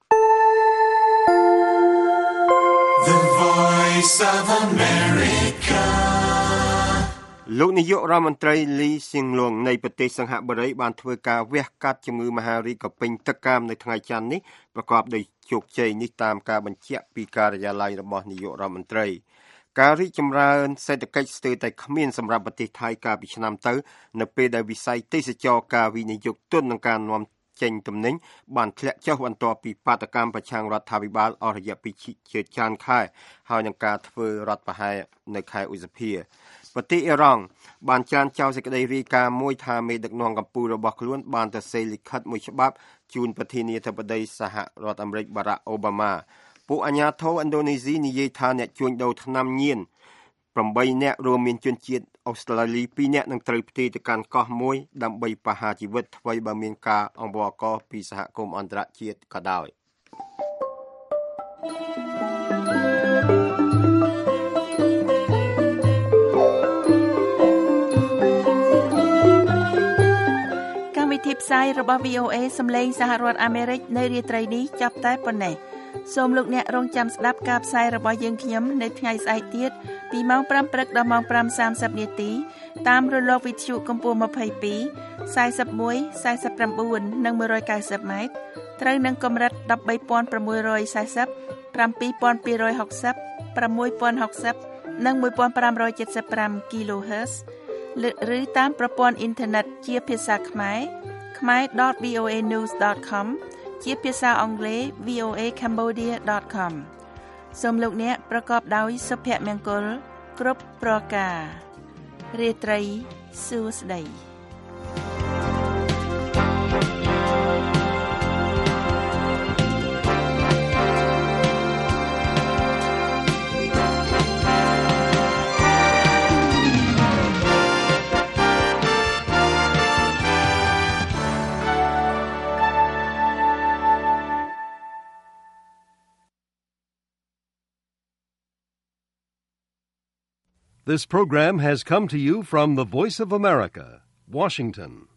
The Voice of America. លោកនាយករដ្ឋមន្ត្រីលីសៀងលួងនៃប្រទេសសិង្ហបុរីបានធ្វើការវះកាត់ជំងឺមហារីកកពេញទឹកកាមនៅថ្ងៃច័ន្ទនេះប្រកបដោយជោគជ័យនេះតាមការបញ្ជាក់ពីការិយាល័យរបស់នាយករដ្ឋមន្ត្រីការរីកចម្រើនសេដ្ឋកិច្ចស្ទើរតែគ្មានសម្រាប់ប្រទេសថៃកាលពីឆ្នាំទៅនៅពេលដែលវិស័យទេសចរការវិនិយោគទុននឹងការនាំចេញទំនិញបានធ្លាក់ចុះបន្ទាប់ពីបាតកម្មប្រឆាំងរដ្ឋាភិបាលអស់រយៈពេលជាច្រើនខែហើយនឹងការធ្វើរដ្ឋប្រហារនៅខែឧសភាប្រទេសអ៊ីរ៉ង់បានចានចោលសេចក្តីរាយការណ៍មួយថាមេដឹកនាំកម្ពុជារបស់ខ្លួនបានទៅសេលិខិតមួយច្បាប់ជូនប្រធានាធិបតីសហរដ្ឋអាមេរិកបារ៉ាក់អូបាម៉ាពួកអាជ្ញាធរឥណ្ឌូនេស៊ីនិយាយថាអ្នកជួញដូរថ្នាំញៀន8នាក់រួមមានជនជាតិអូស្ត្រាលី2នាក់នឹងត្រូវផ្ទេរទៅកាន់កោះមួយដើម្បីប្រហារជីវិតថ្មីបើមានការអង្វរករពីសហគមន៍អន្តរជាតិក៏ដោយកម្មវិធីផ្សាយរបស់ VOA សម្លេងសហរដ្ឋអាមេរិកនៅរាត្រីនេះចាប់តែប៉ុណ្ណេះសូមលោកអ្នករងចាំស្ដាប់ការផ្សាយរបស់យើងខ្ញុំនៅថ្ងៃស្អែកទៀតពីម៉ោង 5 ព្រឹកដល់ម៉ោង 5:30 នាទីតាមរលកវិទ្យុកម្ពស់22 41 49 និង 190 ម៉ែត្រត្រូវនឹងកម្រិត 13640 7260 6060 និង 1575 kHz ឬតាមប្រព័ន្ធអ៊ីនធឺណិតជាភាសាខ្មែរ khmer.voanews.com ជាភាសាអង់គ្លេស voacambodia.com សូមលោកអ្នកប្រកបដោយសុភមង្គលគ្រប់ប្រការរាត្រីសួស្តី This program has come to you from the Voice of America, Washington.